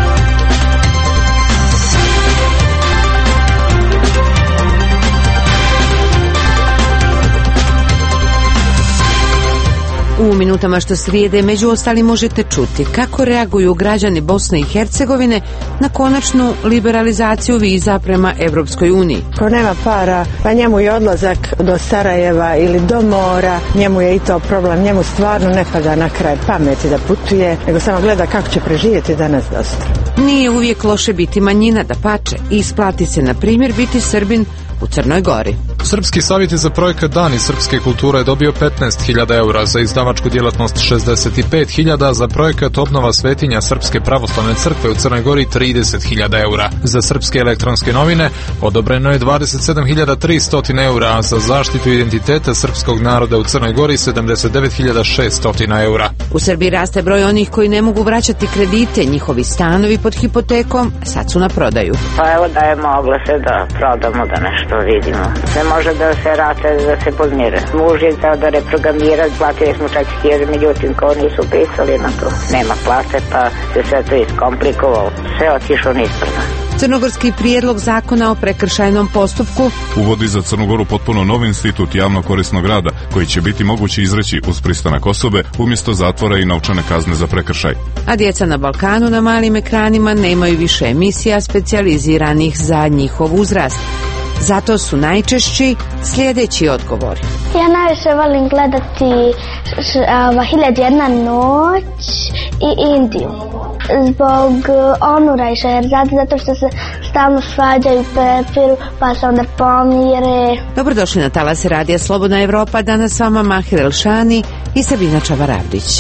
U minutama što slijede među ostali možete čuti kako reaguju građani Bosne i Hercegovine na konačnu liberalizaciju viza prema Evropskoj uniji. Ko nema para, pa njemu je odlazak do Sarajeva ili do mora, njemu je i to problem, njemu stvarno ne pada na kraj pameti da putuje, nego samo gleda kako će preživjeti danas do sutra. Nije uvijek loše biti manjina, da pače, i isplati se, na primjer, biti Srbin u Crnoj Gori. Srpski savjet za projekat Dani srpske kulture je dobio petnaest hiljada eura, za izdavačku djelatnost šezdeset pet hiljada, za projekat obnova svetinja Srpske pravoslavne crkve u Crnoj Gori trideset hiljada eura. Za srpske elektronske novine odobreno je dvadeset sedam hiljada tristo eura, a za zaštitu identiteta srpskog naroda u Crnoj Gori sedamdeset devet hiljada šesto eura. U Srbiji raste broj onih koji ne mogu vraćati kredite, njihovi stanovi pod hipotekom sad su na prodaju. Pa evo dajemo oglase da prodamo, da nešto vidimo. Ne može da se rate, da se podmire. Muž je htio da reprogramira, platili smo četiri hiljade, međutim kao nisu pisali na to. Nema plate, pa se sve to iskomplikovalo. Sve otišlo nizbrdo. Crnogorski prijedlog zakona o prekršajnom postupku uvodi za Crnu Goru potpuno novi institut javno korisnog rada, koji će biti mogući izreći uz pristanak osobe umjesto zatvora i novčane kazne za prekršaj. A djeca na Balkanu na malim ekranima nemaju više emisija specijaliziranih za njihov uzrast. Zato su najčešći sljedeći odgovori. Ja najviše volim gledati Hiljadu jedna noć i Indiju. Zbog Onura i Šeherazade, zato što se stalno svađaju, prepiru, pa se onda pomire. Dobrodošli na talase radija Slobodna Evropa, danas s vama Mahir Elšani i Sabina Čavaravdić.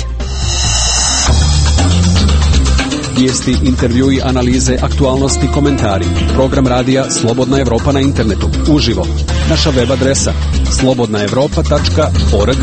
Vijesti, intervjui, analize, aktualnosti, komentari. Program radija Slobodna Evropa na internetu. Uživo. Naša web adresa slobodna evropa tačka org.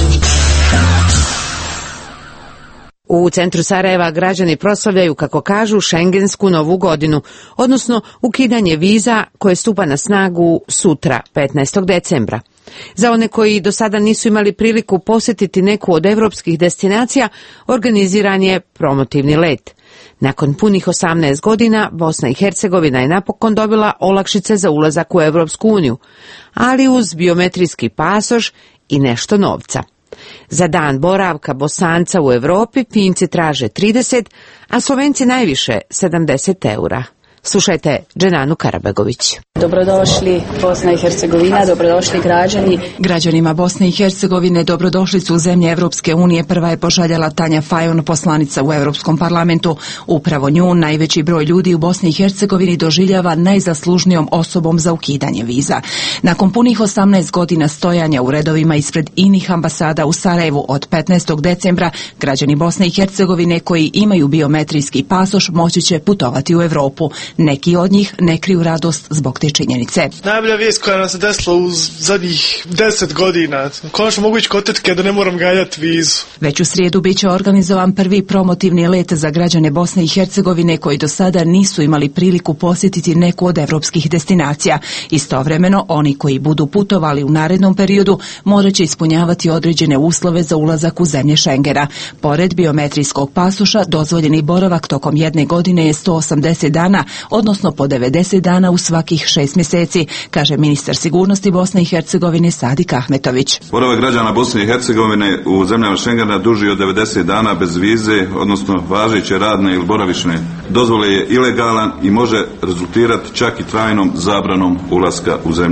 U centru Sarajeva građani proslavljaju, kako kažu, šengensku novu godinu, odnosno ukidanje viza koje stupa na snagu sutra, petnaestog decembra. Za one koji do sada nisu imali priliku posjetiti neku od evropskih destinacija, organiziran je promotivni let. Nakon punih osamnaest godina, Bosna i Hercegovina je napokon dobila olakšice za ulazak u Evropsku uniju, ali uz biometrijski pasoš i nešto novca. Za dan boravka Bosanca u Evropi Finci traže trideset, a Slovenci najviše sedamdeset eura. Slušajte Dženanu Karabegović. Dobrodošli Bosna i Hercegovina, dobrodošli građani. Građanima Bosne i Hercegovine dobrodošli su u zemlje Evropske unije. Prva je poželjela Tanja Fajon, poslanica u Europskom parlamentu. Upravo nju najveći broj ljudi u Bosni i Hercegovini doživljava najzaslužnijom osobom za ukidanje viza. Nakon punih osamnaest godina stojanja u redovima ispred inih ambasada u Sarajevu od petnaestog decembra, građani Bosne i Hercegovine koji imaju biometrijski pasoš moći će putovati u Evropu. Neki od njih ne kriju radost zbog te činjenice. Najbolja vijest koja nam se desila u zadnjih deset godina. Konačno mogu ići kod tetke da ne moram ganjati vizu. Već u srijedu bit će organizovan prvi promotivni let za građane Bosne i Hercegovine koji do sada nisu imali priliku posjetiti neku od evropskih destinacija. Istovremeno, oni koji budu putovali u narednom periodu morat će ispunjavati određene uslove za ulazak u zemlje Šengena. Pored biometrijskog pasoša, dozvoljeni boravak tokom jedne godine je sto osamdeset dana, odnosno po devedeset dana u svakih šest mjeseci, kaže ministar sigurnosti Bosne i Hercegovine Sadik Ahmetović. Boravak građana Bosne i Hercegovine u zemljama Šengena duži od devedeset dana bez vize, odnosno važeće radne ili boravišne dozvole, je ilegalan i može rezultirati čak i trajnom zabranom ulaska u zemlje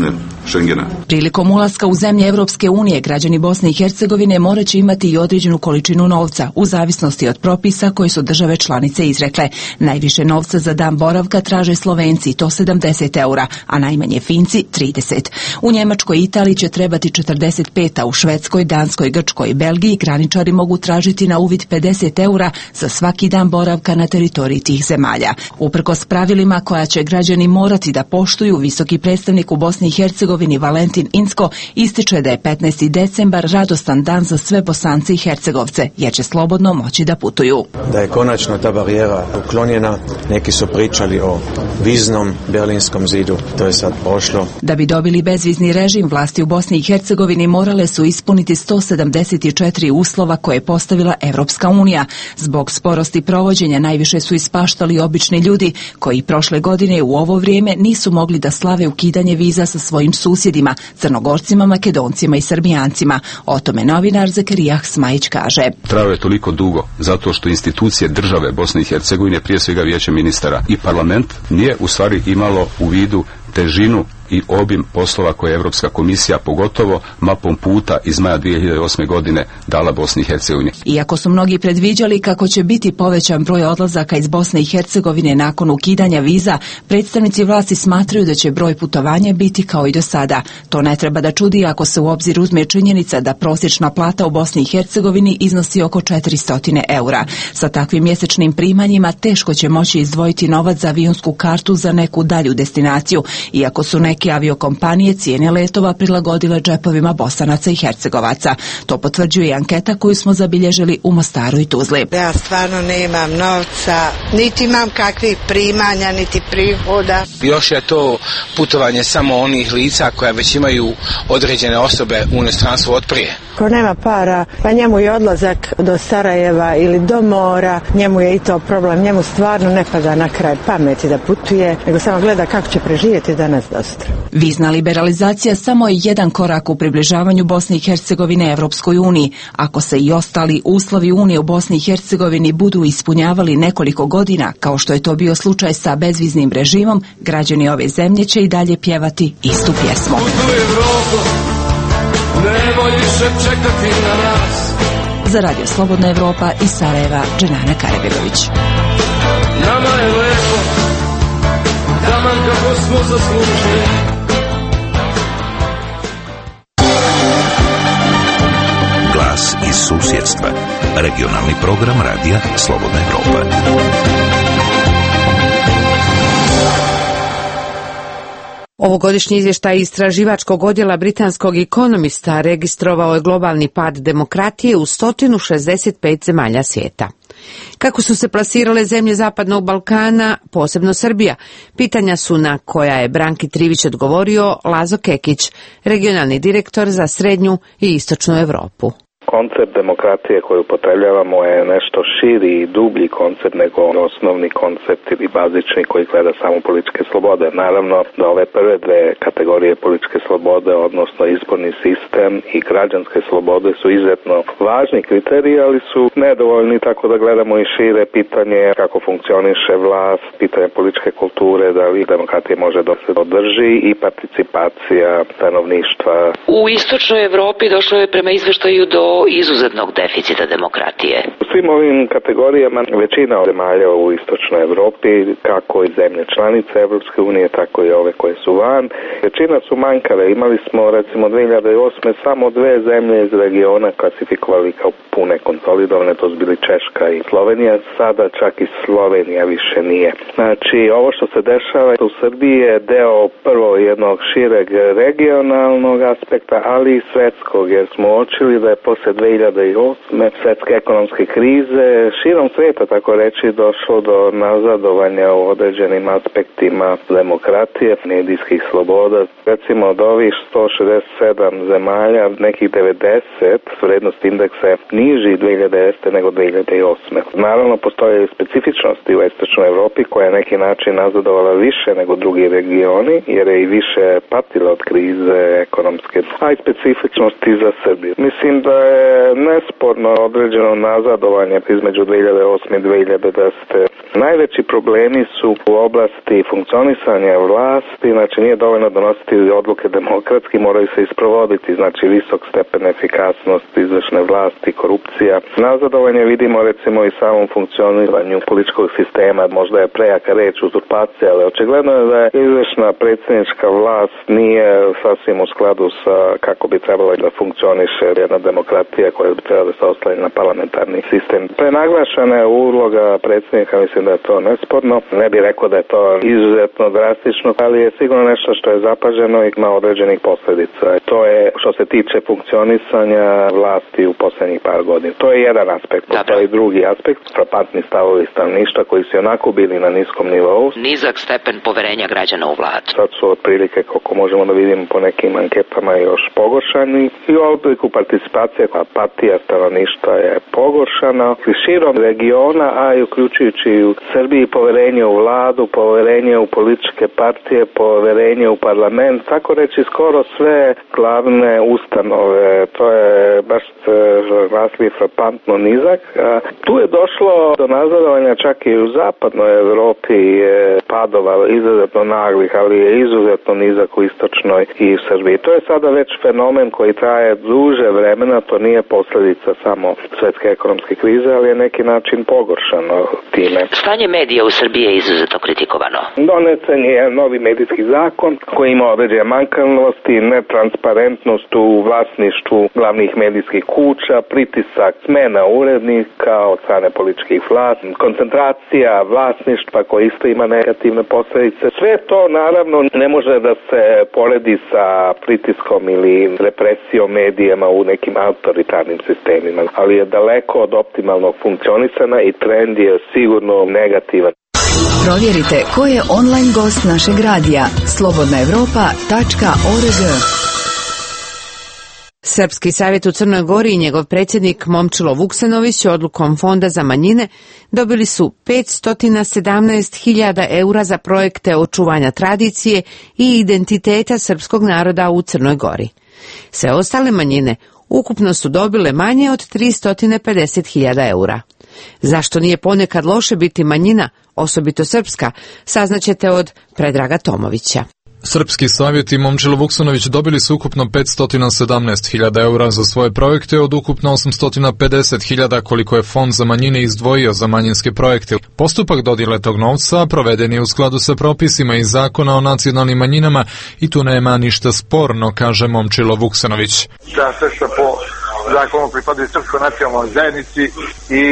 Schengena. Prilikom ulaska u zemlje Evropske unije, građani Bosne i Hercegovine morat će imati i određenu količinu novca, u zavisnosti od propisa koje su države članice izrekle. Najviše novca za dan boravka traže Slovenci, to sedamdeset eura, a najmanje Finci trideset. U Njemačkoj i Italiji će trebati četrdeset pet, a u Švedskoj, Danskoj, Grčkoj i Belgiji graničari mogu tražiti na uvid pedeset eura za svaki dan boravka na teritoriji tih zemalja. Uprkos pravilima koja će građani morati da poštuju, visoki predstavnik u Bosni i Hercegovini Valentin Inzko ističe da je petnaesti decembar radostan dan za sve Bosance i Hercegovce, jer će slobodno moći da putuju. Da je konačno ta barijera uklonjena, neki su pričali o viznom berlinskom zidu, to je sad prošlo. Da bi dobili bezvizni režim, vlasti u Bosni i Hercegovini morale su ispuniti sto sedamdeset četiri uslova koje je postavila Evropska unija. Zbog sporosti provođenja najviše su ispaštali obični ljudi koji prošle godine u ovo vrijeme nisu mogli da slave ukidanje viza sa svojim susjedima, Crnogorcima, Makedoncima i Srbijancima. O tome novinar Zekarijah Smajić kaže. Trajao je toliko dugo zato što institucije države Bosne i Hercegovine, prije svega Vijeće ministara i parlament, nije u stvari imalo u vidu težinu i obim poslova koje je Europska komisija, pogotovo mapom puta iz maja dvije hiljade osme. godine dala Bosni i Hercegovini. Iako su mnogi predviđali kako će biti povećan broj odlazaka iz Bosne i Hercegovine nakon ukidanja viza, predstavnici vlasti smatraju da će broj putovanja biti kao i do sada. To ne treba da čudi ako se u obzir uzme činjenica da prosječna plata u Bosni i Hercegovini iznosi oko četiristo eura. Sa takvim mjesečnim primanjima teško će moći izdvojiti novac za avionsku kartu za neku dalju destinaciju, iako su neke aviokompanije cijene letova prilagodile džepovima Bosanaca i Hercegovaca. To potvrđuje i anketa koju smo zabilježili u Mostaru i Tuzli. Ja stvarno nemam novca, niti imam kakvih primanja, niti prihoda. Još je to putovanje samo onih lica koja već imaju određene osobe u inostranstvu od prije. Ko nema para, pa njemu i odlazak do Sarajeva ili do mora, njemu je i to problem, njemu stvarno ne pada na kraj pameti da putuje, nego samo gleda kako će preživjeti danas dosta. Vizna liberalizacija samo je jedan korak u približavanju Bosne i Hercegovine Evropskoj uniji. Ako se i ostali uslovi Unije u Bosni i Hercegovini budu ispunjavali nekoliko godina, kao što je to bio slučaj sa bezviznim režimom, građani ove zemlje će i dalje pjevati istu pjesmu. Nemoj više čekati na nas. Za Radio Slobodna Evropa iz Sarajeva, Dženana Karabegović. Nama je lepo, taman kako smo zaslužili. Glas iz susjedstva. Regionalni program Radija Slobodna Evropa. Ovogodišnji izvještaj istraživačkog odjela britanskog ekonomista registrovao je globalni pad demokratije u sto šezdeset pet zemalja svijeta. Kako su se plasirale zemlje Zapadnog Balkana, posebno Srbija? Pitanja su na koja je Branki Trivić odgovorio Lazo Kekić, regionalni direktor za Srednju i Istočnu Europu. Koncept demokratije koji upotrebljavamo je nešto širi i dublji koncept nego osnovni koncept ili bazični koji gleda samo političke slobode. Naravno da ove prve dve kategorije političke slobode, odnosno izborni sistem i građanske slobode su izuzetno važni kriteriji, ali su nedovoljni, tako da gledamo i šire pitanje kako funkcioniše vlast, pitanje političke kulture, da li demokratija može da se održi i participacija stanovništva. U Istočnoj Evropi došlo je prema izveštaju do izuzetnog deficita demokratije. U svim ovim kategorijama većina zemalja u Istočnoj Evropi, kako i zemlje članice Evropske unije, tako i ove koje su van, većina su manjkave. Imali smo recimo dvije hiljade osme samo dve zemlje iz regiona klasifikovali kao pune konsolidovane, to su bili Češka i Slovenija, sada čak i Slovenija više nije. Znači, ovo što se dešava u Srbiji je deo prvo jednog šireg regionalnog aspekta, ali i svetskog, jer smo uočili da je posle dve hiljade osme svetske ekonomske krize širom svijeta, tako reći, došlo do nazadovanja u određenim aspektima demokratije, medijskih sloboda. Recimo od ovih sto šezdeset sedam zemalja, nekih devedeset, vrednost indeksa je niži dve hiljade desete nego dve hiljade osme. Naravno, postoje specifičnosti u Istočnoj Evropi koja je neki način nazadovala više nego drugi regioni, jer je i više patila od krize ekonomske, a i specifičnosti za Srbiju. Mislim da je nesporno određeno nazadovanje između dvije hiljade osme i dvije hiljade desete. Najveći problemi su u oblasti funkcionisanja vlasti, znači nije dovoljno donositi odluke demokratski, moraju se isprovoditi, znači visok stepen efikasnosti izvršne vlasti, korupcija. Nazadovanje vidimo recimo i samom funkcioniranju političkog sistema, možda je prejaka reč uzurpacija, ali očigledno je da je izvršna predsjednička vlast nije sasvim u skladu sa kako bi trebalo da funkcioniše jedna demokratija koja bi trebala da se osloni na parlamentarni sistem. Prenaglašena je uloga predsjednika, mislim da je to nesporno. Ne bih rekao da je to izuzetno drastično, ali je sigurno nešto što je zapaženo i ima određenih posljedica. To je što se tiče funkcionisanja vlasti u posljednjih par godina. To je jedan aspekt, to je i drugi aspekt. Frapantni stavovi stanovništva koji su onako bili na niskom nivou. Nizak stepen poverenja građana u vladu. Sad su otprilike, koliko možemo da vidimo po nekim anketama, još pogoršani. I u obliku participacije, apatija stanovništva je pogoršana. I širom regiona, a i uključujući u Srbiji, poverenje u vladu, poverenje u političke partije, poverenje u parlament, tako reći skoro sve glavne ustanove. To je baš rasli frapantno nizak. Tu je došlo do nazadovanja čak i u zapadnoj Evropi, je padova izuzetno naglih, ali je izuzetno nizak u istočnoj i u Srbiji. To je sada već fenomen koji traje duže vremena, to nije posljedica samo svetske ekonomske krize, ali je neki način pogoršano time. Stanje medija u Srbiji je izuzetno kritikovano. Donesen je novi medijski zakon koji ima određene manjkavosti, netransparentnost u vlasništvu glavnih medijskih kuća, pritisak smena urednika od strane političkih vlasti, koncentracija vlasništva koja isto ima negativne posljedice. Sve to naravno ne može da se poredi sa pritiskom ili represijom medijama u nekim autoritarnim sistemima, ali je daleko od optimalnog funkcionisanja i trend je sigurno negativan. Provjerite ko je online gost našeg radija slobodna evropa tačka org. Srpski savjet u Crnoj Gori i njegov predsjednik Momčilo Vuksanović odlukom Fonda za manjine dobili su petsto sedamnaest hiljada eura za projekte očuvanja tradicije i identiteta srpskog naroda u Crnoj Gori. Sve ostale manjine ukupno su dobile manje od tristo pedeset hiljada eura. Zašto nije ponekad loše biti manjina, osobito srpska, saznaćete od Predraga Tomovića. Srpski savjet i Momčilo Vuksanović dobili su ukupno petsto sedamnaest hiljada eura za svoje projekte od ukupno osamsto pedeset hiljada koliko je Fond za manjine izdvojio za manjinske projekte. Postupak dodjele tog novca proveden je u skladu sa propisima iz Zakona o nacionalnim manjinama i tu nema ništa sporno, kaže Momčilo Vuksanović. Da se što po zakonu pripadaju srpskoj nacionalnoj zajednici i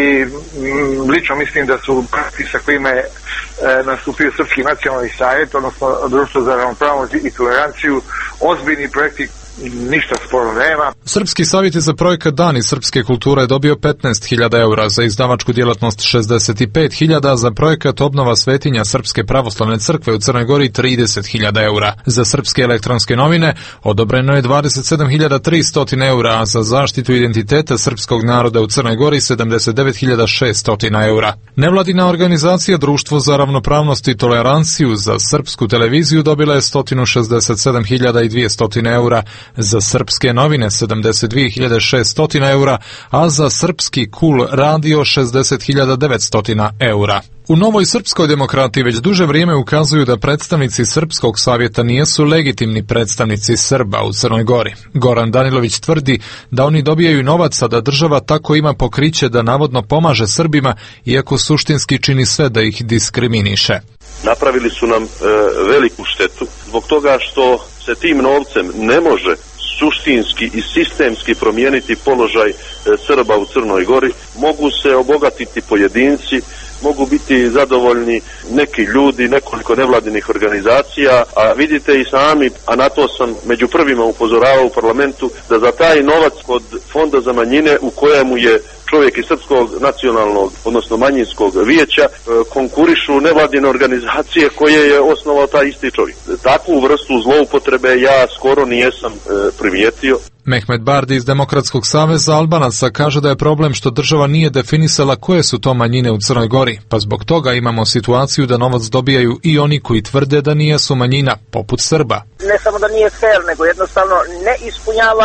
m, lično mislim da su sa kojima je e, nastupio Srpski nacionalni savjet, odnosno Društvo za ravnopravnost i toleranciju, ozbiljni projekti, ništa sporo nema. Srpski savjet je za projekat Dani srpske kulture dobio petnaest hiljada eura, za izdavačku djelatnost šezdeset pet hiljada, za projekat obnova svetinja Srpske pravoslavne crkve u Crnoj Gori trideset hiljada eura. Za srpske elektronske novine odobreno je dvadeset sedam hiljada tristo eura, a za zaštitu identiteta srpskog naroda u Crnoj Gori sedamdeset devet hiljada šesto eura. Nevladina organizacija Društvo za ravnopravnost i toleranciju za srpsku televiziju dobila je sto šezdeset sedam hiljada dvjesto eura, za srpske novine sedamdeset dvije hiljade šesto eura, a za srpski Kul radio šezdeset hiljada devetsto eura. U Novoj srpskoj demokratiji već duže vrijeme ukazuju da predstavnici Srpskog savjeta nijesu legitimni predstavnici Srba u Crnoj Gori. Goran Danilović tvrdi da oni dobijaju novac, a da država tako ima pokriće da navodno pomaže Srbima, iako suštinski čini sve da ih diskriminiše. Napravili su nam e, veliku štetu zbog toga što se tim novcem ne može suštinski i sistemski promijeniti položaj e, Srba u Crnoj Gori. Mogu se obogatiti pojedinci, mogu biti zadovoljni neki ljudi, nekoliko nevladinih organizacija, a vidite i sami, a na to sam među prvima upozoravao u parlamentu, da za taj novac kod Fonda za manjine, u kojemu je čovjek iz Srpskog nacionalnog, odnosno manjinskog vijeća, konkurišu nevladine organizacije koje je osnovao taj isti čovjek. Takvu vrstu zloupotrebe ja skoro nijesam primijetio. Mehmet Bardi iz Demokratskog saveza Albanaca kaže da je problem što država nije definisala koje su to manjine u Crnoj Gori, pa zbog toga imamo situaciju da novac dobijaju i oni koji tvrde da nijesu manjina, poput Srba. Ne samo da nije fair, nego jednostavno ne ispunjava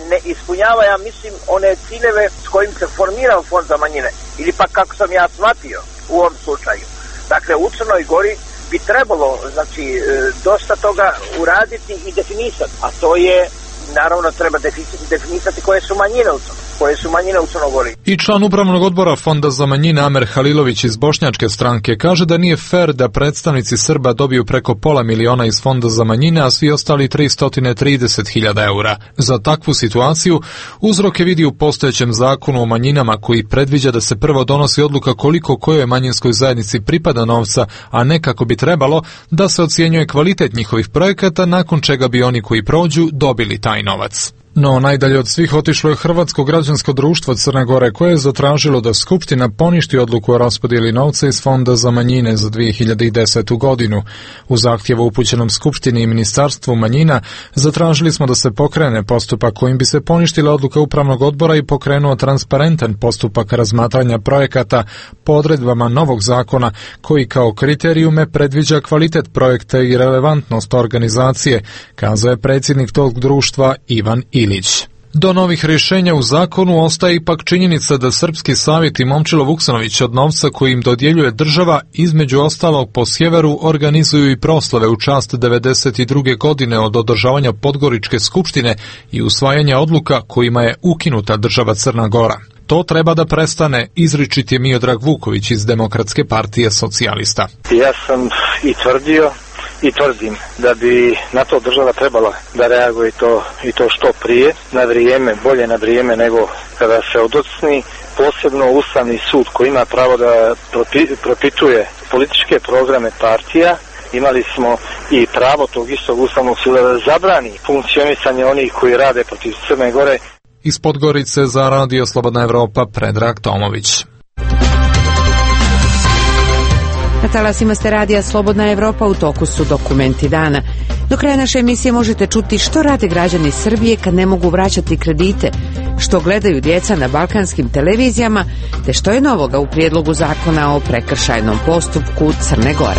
ne ispunjava, ja mislim, one ciljeve s kojim se formirao Fond za manjine, ili pa kako sam ja shvatio u ovom slučaju. Dakle, u Crnoj Gori bi trebalo, znači, dosta toga uraditi i definisati, a to je, naravno, treba definisati koje su manjine u Crnoj, koje su manjine u Crnoj Gori. I član upravnog odbora Fonda za manjine Amer Halilović iz Bošnjačke stranke kaže da nije fer da predstavnici Srba dobiju preko pola miliona iz Fonda za manjine, a svi ostali tristo trideset hiljada eura. Za takvu situaciju uzroke vidi u postojećem zakonu o manjinama koji predviđa da se prvo donosi odluka koliko kojoj manjinskoj zajednici pripada novca, a ne kako bi trebalo da se ocjenjuje kvalitet njihovih projekata, nakon čega bi oni koji prođu dobili taj novac. No, najdalje od svih otišlo je Hrvatsko građansko društvo Crne Gore, koje je zatražilo da Skupština poništi odluku o raspodjeli novca iz Fonda za manjine za dvije hiljade desetu godinu. U zahtjevu upućenom Skupštini i Ministarstvu manjina zatražili smo da se pokrene postupak kojim bi se poništila odluka upravnog odbora i pokrenuo transparentan postupak razmatranja projekata po odredbama novog zakona koji kao kriterijume predviđa kvalitet projekta i relevantnost organizacije, kazao je predsjednik tog društva Ivan Ilić. Do novih rješenja u zakonu ostaje ipak činjenica da Srpski savjet i Momčilo Vuksanović od novca koji im dodjeljuje država, između ostalog po sjeveru, organizuju i proslave u čast devedeset druge godine od održavanja Podgoričke skupštine i usvajanja odluka kojima je ukinuta država Crna Gora. To treba da prestane, izričit je Miodrag Vuković iz Demokratske partije socijalista. Ja sam i tvrdio i tvrdim da bi na to država trebala da reaguje to, i to što prije, na vrijeme, bolje na vrijeme nego kada se odocni, posebno Ustavni sud koji ima pravo da propituje političke programe partija. Imali smo i pravo tog istog Ustavnog suda da zabrani funkcionisanje onih koji rade protiv Crne Gore. Iz Podgorice za Radio Slobodna Evropa Predrag Tomović. Na talasima ste Radija Slobodna Evropa, u toku su dokumenti dana. Do kraja naše emisije možete čuti što rade građani Srbije kad ne mogu vraćati kredite, što gledaju djeca na balkanskim televizijama, te što je novoga u prijedlogu zakona o prekršajnom postupku Crne Gore.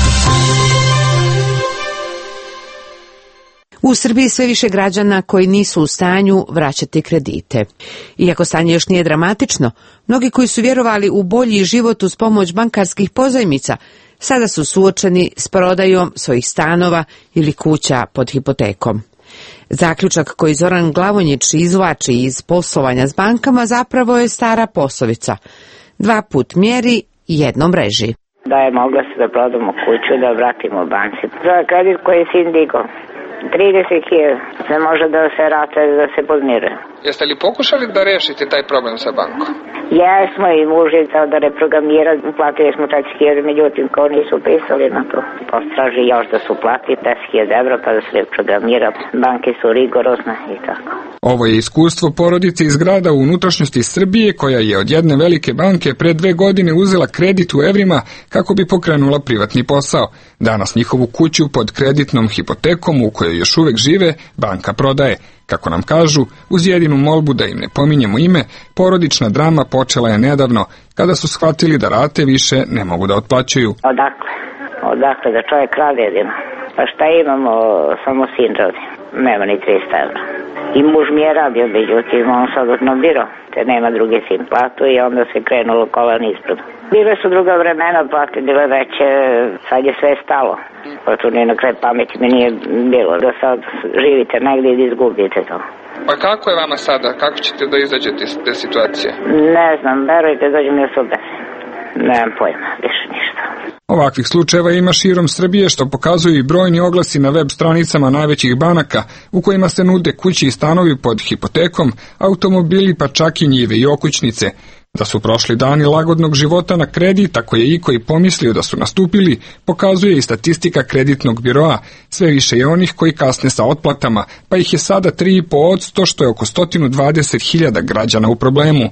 U Srbiji sve više građana koji nisu u stanju vraćati kredite. Iako stanje još nije dramatično, mnogi koji su vjerovali u bolji život uz pomoć bankarskih pozajmica, sada su suočeni s prodajom svojih stanova ili kuća pod hipotekom. Zaključak koji Zoran Glavonjić izvlači iz poslovanja s bankama zapravo je stara poslovica. Dva put mjeri, jednom reži. Da je mogla se da prodamo kuću, da vratimo banci. Za kredit koji je sin digao. trideset hiljada se može da se rate, da se podmire. Jeste li pokušali da rešite taj problem sa bankom? Jesmo i muž je da reprogramira, platili smo četiri hiljade, međutim kao nisu pisali na to. Postraži još da su platili deset hiljada evra pa da se reprogramira. Banke su rigorozne i tako. Ovo je iskustvo porodice iz grada u unutrašnjosti Srbije koja je od jedne velike banke pre dve godine uzela kredit u evrima kako bi pokrenula privatni posao. Danas njihovu kuću pod kreditnom hipotekom u kojoj još uvek žive banka prodaje. Kako nam kažu, uz jedinu molbu da im ne pominjemo ime, porodična drama počela je nedavno, kada su shvatili da rate više ne mogu da otplaćuju. Odakle? Odakle da čovjek radi jedino? Pa šta imamo, samo sin radi. Nema ni trista evra. I muž mi je radio, međutim, on sad odnobiro, te nema druge sin platu i onda se krenulo kolan ispred. Bile su druga vremena, plate bile veće, sad je sve stalo. Pa tu ni na kraj pameti mi nije bilo da sad živite negdje i izgubite to. Pa kako je vama sada? Kako ćete da izađete iz te situacije? Ne znam, verujte, dođem ja se ubesi. Nemam pojma, više ništa. Ovakvih slučajeva ima širom Srbije, što pokazuju i brojni oglasi na web stranicama najvećih banaka u kojima se nude kući i stanovi pod hipotekom, automobili pa čak i njive i okućnice. Da su prošli dani lagodnog života na kredit, ako je iko i pomislio da su nastupili, pokazuje i statistika kreditnog biroa. Sve više je onih koji kasne sa otplatama, pa ih je sada tri i po posto, što je oko sto dvadeset hiljada građana u problemu.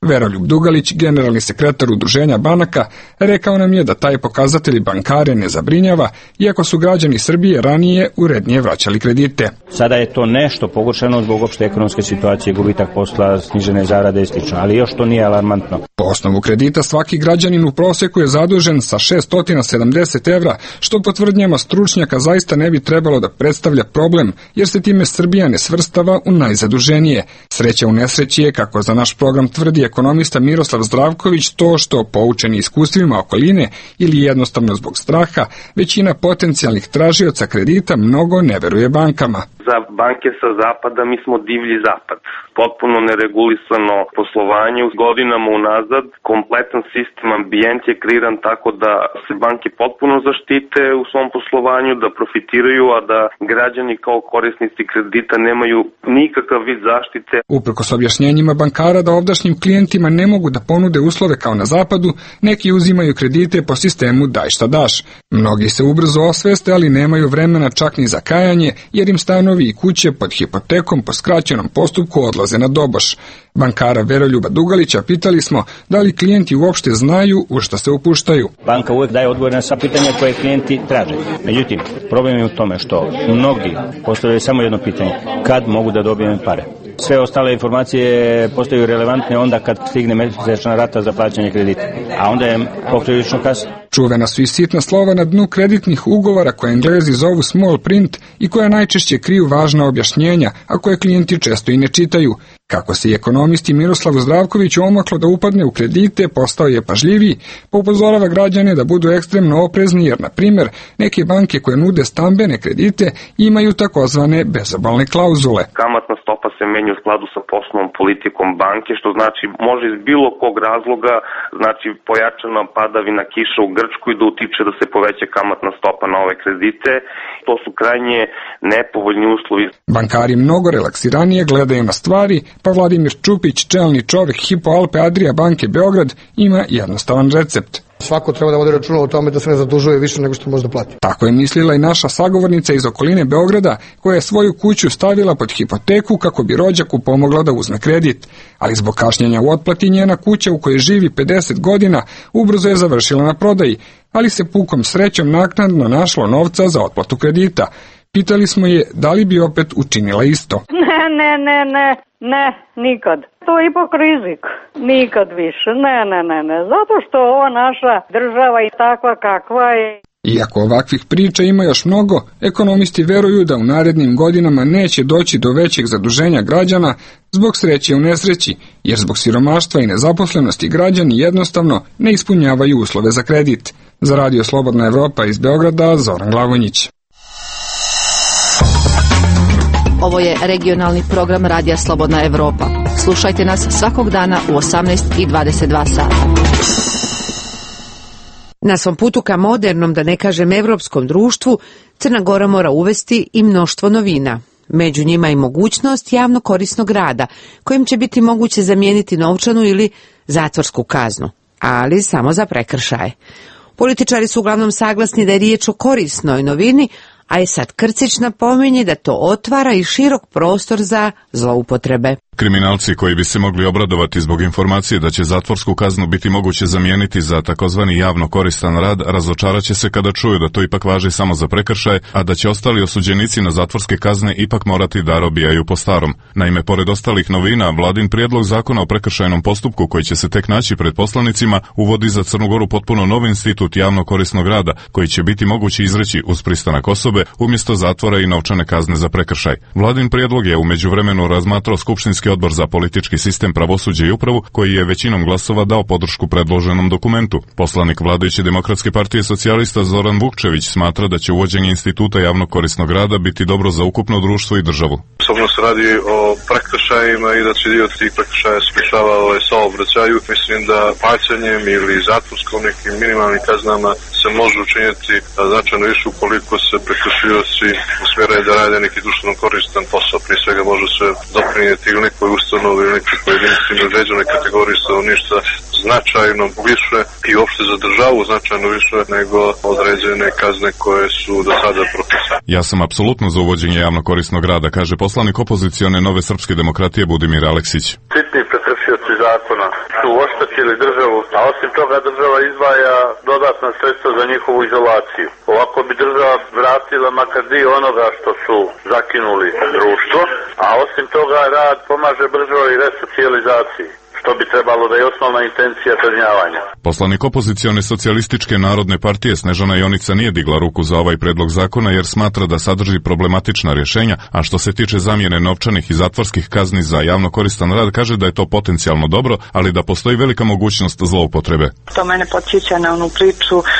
Veroljub Dugalić, generalni sekretar Udruženja banaka, rekao nam je da taj pokazatelj bankare ne zabrinjava, iako su građani Srbije ranije urednije vraćali kredite. Sada je to nešto pogoršano zbog opšte ekonomske situacije, gubitak posla, snižene zarade i slično, ali još to nije alarmantno. Po osnovu kredita svaki građanin u proseku je zadužen sa šessto sedamdeset evra, što po tvrdnjama stručnjaka zaista ne bi trebalo da predstavlja problem, jer se time Srbija ne svrstava u najzaduženije. Sreća u nesreći je, kako za naš program tvrdi ekonomista Miroslav Zdravković, to što, poučeni iskustvima okoline ili jednostavno zbog straha, većina potencijalnih tražioca kredita mnogo ne veruje bankama. Za banke sa zapada mi smo divlji zapad. Potpuno neregulisano poslovanje uz godinama unazad, kompletan sistem, ambijent je kreiran tako da se banke potpuno zaštite u svom poslovanju, da profitiraju, a da građani kao korisnici kredita nemaju nikakav vid zaštite. Uprkos objašnjenjima bankara da ovdašnjim klijentima ne mogu da ponude uslove kao na zapadu, neki uzimaju kredite po sistemu daj šta daš. Mnogi se ubrzo osveste, ali nemaju vremena čak ni za kajanje, jer im stanovi i kuće pod hipotekom po skraćenom postupku odlaze na doboš. Bankara Veroljuba Dugalića pitali smo da li klijenti uopšte znaju u šta se upuštaju. Banka uvek daje odgovor na sva pitanja koje klijenti traže. Međutim, problem je u tome što mnogi postavljaju samo jedno pitanje: kad mogu da dobijem pare? Sve ostale informacije postaju relevantne onda kad stigne mesečna rata za plaćanje kredita, a onda je poprilično kasno. Čuvena su i sitna slova na dnu kreditnih ugovora koje Englezi zovu small print i koja najčešće kriju važna objašnjenja, a koje klijenti često i ne čitaju. Kako se i ekonomisti Miroslavu Zdravkoviću omaklo da upadne u kredite, postao je pažljiviji, pa upozorava građane da budu ekstremno oprezni, jer, na primjer, neke banke koje nude stambene kredite imaju takozvane bezobalne klauzule. Kamatna stopa se menja u skladu sa poslovnom politikom banke, što znači može iz bilo kog razloga, znači pojačana padavina kiša u Grčkoj da utiče da se poveća kamatna stopa na ove kredite. To su krajnje nepovoljni uslovi. Bankari mnogo relaksiranije gledaju na stvari, pa Vladimir Čupić, čelni čovjek Hypo Alpe Adria banke Beograd, ima jednostavan recept. Svako treba da vodi računa o tome da se ne zadužuje više nego što može da plati. Tako je mislila i naša sagovornica iz okoline Beograda, koja je svoju kuću stavila pod hipoteku kako bi rođaku pomogla da uzme kredit. Ali zbog kašnjenja u otplati njena kuća u kojoj živi pedeset godina ubrzo je završila na prodaji, ali se pukom srećom naknadno našlo novca za otplatu kredita. Pitali smo je da li bi opet učinila isto. Ne, ne, ne, ne, ne, nikad. To je ipak rizik. Nikad više. Ne, ne, ne, ne. Zato što ova naša država je takva kakva je. Iako ovakvih priča ima još mnogo, ekonomisti veruju da u narednim godinama neće doći do većeg zaduženja građana zbog sreće u nesreći, jer zbog siromaštva i nezaposlenosti građani jednostavno ne ispunjavaju uslove za kredit. Za Radio Slobodna Evropa iz Beograda, Zoran Glavonjić. Ovo je regionalni program Radija Slobodna Evropa. Slušajte nas svakog dana u osamnaest i dvadeset dva sata. Na svom putu ka modernom, da ne kažem evropskom društvu, Crna Gora mora uvesti i mnoštvo novina. Među njima i mogućnost javno korisnog rada, kojim će biti moguće zamijeniti novčanu ili zatvorsku kaznu, ali samo za prekršaje. Političari su uglavnom saglasni da je riječ o korisnoj novini, a je sad Krcić napominje da to otvara i širok prostor za zloupotrebe. Kriminalci koji bi se mogli obradovati zbog informacije da će zatvorsku kaznu biti moguće zamijeniti za takozvani javno koristan rad, razočarat će se kada čuju da to ipak važi samo za prekršaje, a da će ostali osuđenici na zatvorske kazne ipak morati da robijaju po starom. Naime, pored ostalih novina, vladin prijedlog zakona o prekršajnom postupku koji će se tek naći pred poslanicima uvodi za Crnu Goru potpuno nov institut javno korisnog rada koji će biti moguće izreći uz pristanak osobe umjesto zatvora i novčane kazne za prekršaj. Vladin prijedlog je u međuvremenu razmatrao skupštinski odbor za politički sistem, pravosuđe i upravu, koji je većinom glasova dao podršku predloženom dokumentu. Poslanik vladajuće Demokratske partije socijalista Zoran Vukčević smatra da će uvođenje instituta javnog korisnog rada biti dobro za ukupno društvo i državu. Osobno se radi o prekršajima i da će dio tih prekršaja sprečava ovaj saobraćaju. Mislim da plaćanjem ili zatvorskom nekim minimalnim kaznama se može učiniti značajno više ukoliko se prekršioci usmjeraju da rade neki društveno koristan posao. Prije svega može se doprinijeti ili nekoj ustanovi ili nekoj pojedinci ili određenoj kategoriji stanovništva značajno više i uopšte za državu značajno više nego određene kazne koje su do sada propisane. Ja sam apsolutno za uvođenje javno korisnog rada, kaže poslanik opozicione Nove srpske demokratije Budimir Aleksić. Sitni prekršioci zakona su oštetili državu, a osim toga država izdvaja dodatna sredstva za njihovu izolaciju. Ovako bi država vratila makar dio onoga što su zakinuli društvo, a osim toga rad pomaže bržoj resocijalizaciji, što bi trebalo da je osnovna intencija kažnjavanja. Poslanik opozicione socijalističke narodne partije Snežana Jonica nije digla ruku za ovaj predlog zakona jer smatra da sadrži problematična rješenja, a što se tiče zamjene novčanih i zatvorskih kazni za javno koristan rad, kaže da je to potencijalno dobro, ali da postoji velika mogućnost zloupotrebe. To mene podsjeća na onu priču um,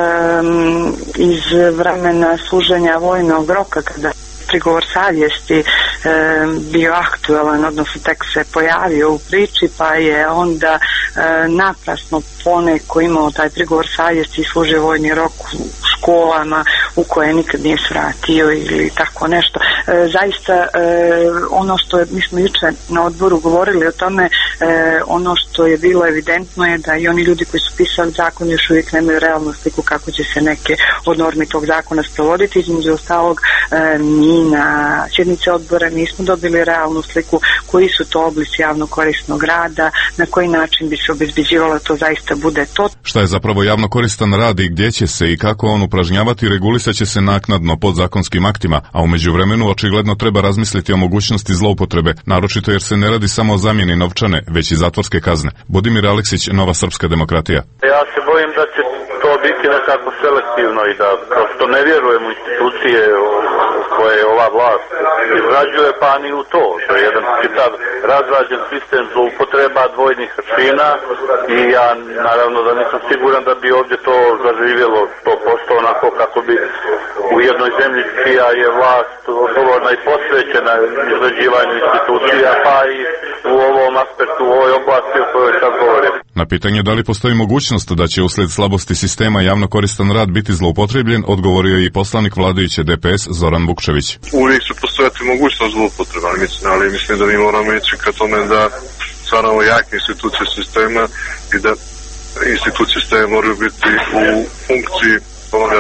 iz vremena služenja vojnog roka, kada prigovor savjesti e, bio aktualan, odnosno tek se pojavio u priči, pa je onda e, naprasno poneko imao taj prigovor savjesti i služio vojni rok u školama u koje nikad nije svratio ili tako nešto. E, zaista e, ono što je, mi smo jučer na odboru govorili o tome, e, ono što je bilo evidentno je da i oni ljudi koji su pisali zakon još uvijek nemaju realnu sliku kako će se neke od normi tog zakona sprovoditi. Između ostalog, e, mi na sjednice odbora nismo dobili realnu sliku koji su to oblici javno korisnog rada, na koji način bi se obezbeđivalo to zaista bude to. Šta je zapravo javno koristan rad i gdje će se i kako on upražnjavati, regulisat će se naknadno podzakonskim aktima, a u međuvremenu očigledno treba razmisliti o mogućnosti zloupotrebe, naročito jer se ne radi samo o zamjeni novčane, već i zatvorske kazne. Budimir Aleksić, Nova srpska demokratija. Ja se bojim da će to biti nekako selektivno i da prosto ne vjerujem u institucije koje ova vlast izrađuje, pa ni u to. To je jedan čitav razrađen sistem zloupotreba dvojnih aršina i ja naravno da nisam siguran da bi ovdje to zaživjelo sto posto onako kako bi u jednoj zemlji čija je vlast odgovorna i posvećena izrađivanju institucija, pa i u ovom aspektu, u ovoj oblasti o kojoj sad govorim. Na pitanje da li postoji mogućnost da će uslijed slabosti sistema javno koristan rad biti zloupotrebljen, odgovorio je i poslanik vladajuće D P S Zoran Vukčević. Uvijek će postojati mogućnost zloupotreba, ali mislim, ali mislim da mi moramo ići ka tome da stvaramo jake institucije sistema i da institucije sistema moraju biti u funkciji onoga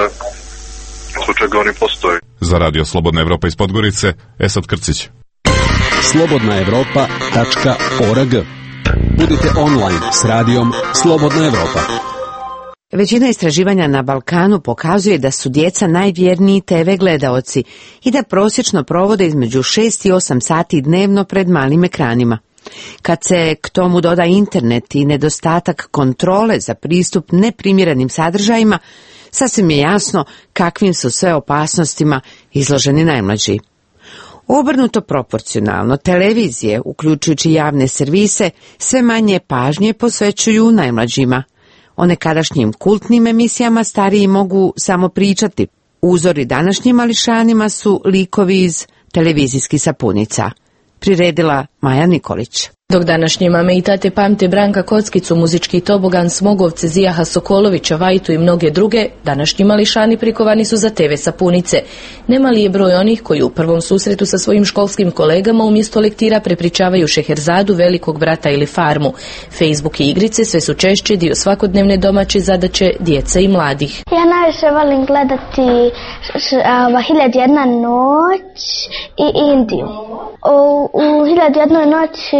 zbog čega oni postoje. Za radio Slobodna Evropa iz Podgorice, Esad Krcić. slobodna evropa tačka org. Budite online s radijom Slobodna Evropa. Većina istraživanja na Balkanu pokazuje da su djeca najvjerniji te ve gledaoci i da prosječno provode između šest i osam sati dnevno pred malim ekranima. Kad se k tomu doda internet i nedostatak kontrole za pristup neprimjerenim sadržajima, sasvim je jasno kakvim su sve opasnostima izloženi najmlađi. Obrnuto proporcionalno, televizije, uključujući javne servise, sve manje pažnje posvećuju najmlađima. O nekadašnjim kultnim emisijama stariji mogu samo pričati. Uzori današnjim mališanima su likovi iz televizijskih sapunica. Priredila Maja Nikolić. Dok današnje mame i tate pamte Branka Kockicu, muzički tobogan, Smogovce, Zijaha Sokolovića, Vajtu i mnoge druge, današnji mališani prikovani su za te ve sapunice. Nemali je broj onih koji u prvom susretu sa svojim školskim kolegama umjesto lektira prepričavaju Šeherzadu, Velikog brata ili Farmu. Facebook i igrice sve su češće dio svakodnevne domaće zadaće djece i mladih. Ja najviše volim gledati Hiljadu jedna noć i Indiju. U, u Hiljadu jednoj noći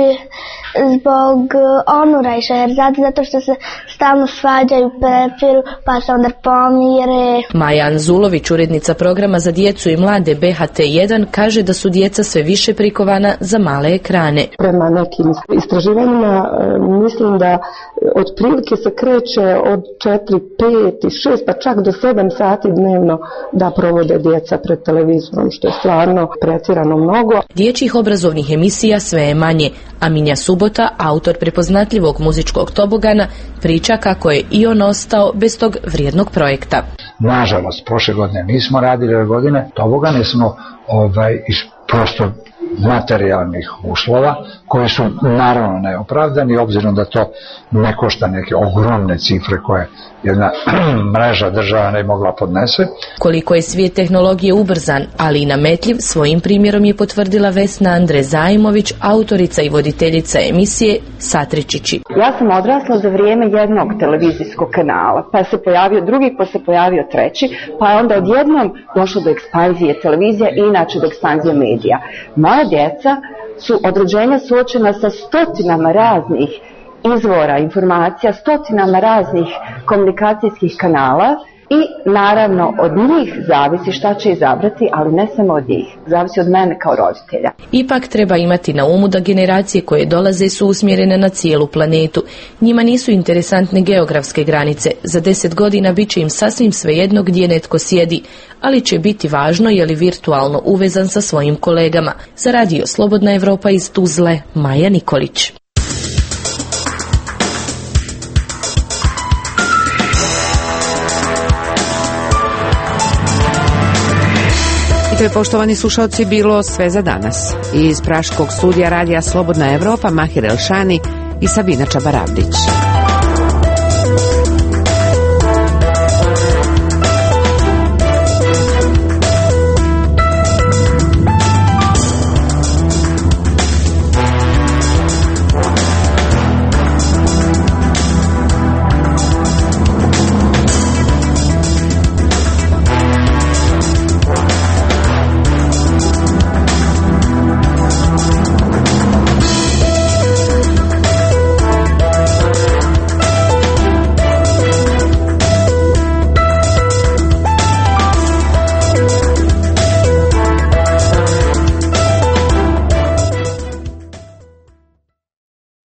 zbog Onura i Šeherzade, zato što se stalno svađaju, prepiru, pa se onda pomire. Maja Anzulović, urednica programa za djecu i mlade B H T jedan, kaže da su djeca sve više prikovana za male ekrane. Prema nekim istraživanjima mislim da otprilike se kreće od četiri, pet i šest, pa čak do sedam sati dnevno da provode djeca pred televizorom, što je stvarno pretjerano mnogo. Dječjih obrazovnih emisija sve je manje, a Minja Subota, autor prepoznatljivog muzičkog tobogana, priča kako je i on ostao bez tog vrijednog projekta. Nažalost, prošle godine nismo radili, ove godine tobogane smo ovaj, iz prosto materijalnih uslova, koji su naravno neopravdani, obzirom da to ne košta neke ogromne cifre koje jedna mreža država ne mogla podnese. Koliko je svijet tehnologije ubrzan, ali i nametljiv, svojim primjerom je potvrdila Vesna Andre Zajmović, autorica i voditeljica emisije Satričići. Ja sam odrasla za vrijeme jednog televizijskog kanala, pa se pojavio drugi, pa se pojavio treći, pa je onda odjednom došlo do ekspanzije televizije i inače do ekspanzije medija. Moja djeca su od rođenja suočena sa stotinama raznih izvora informacija, stotinama raznih komunikacijskih kanala i naravno od njih zavisi šta će izabrati, ali ne samo od njih, zavisi od mene kao roditelja. Ipak treba imati na umu da generacije koje dolaze su usmjerene na cijelu planetu. Njima nisu interesantne geografske granice. Za deset godina bit će im sasvim svejedno gdje netko sjedi, ali će biti važno je li virtualno uvezan sa svojim kolegama. Za radio Slobodna Evropa iz Tuzle, Maja Nikolić. I to je, poštovani slušalci, bilo sve za danas. Iz praškog studija radija Slobodna Evropa, Mahir Elšani i Sabina Čabaravdić.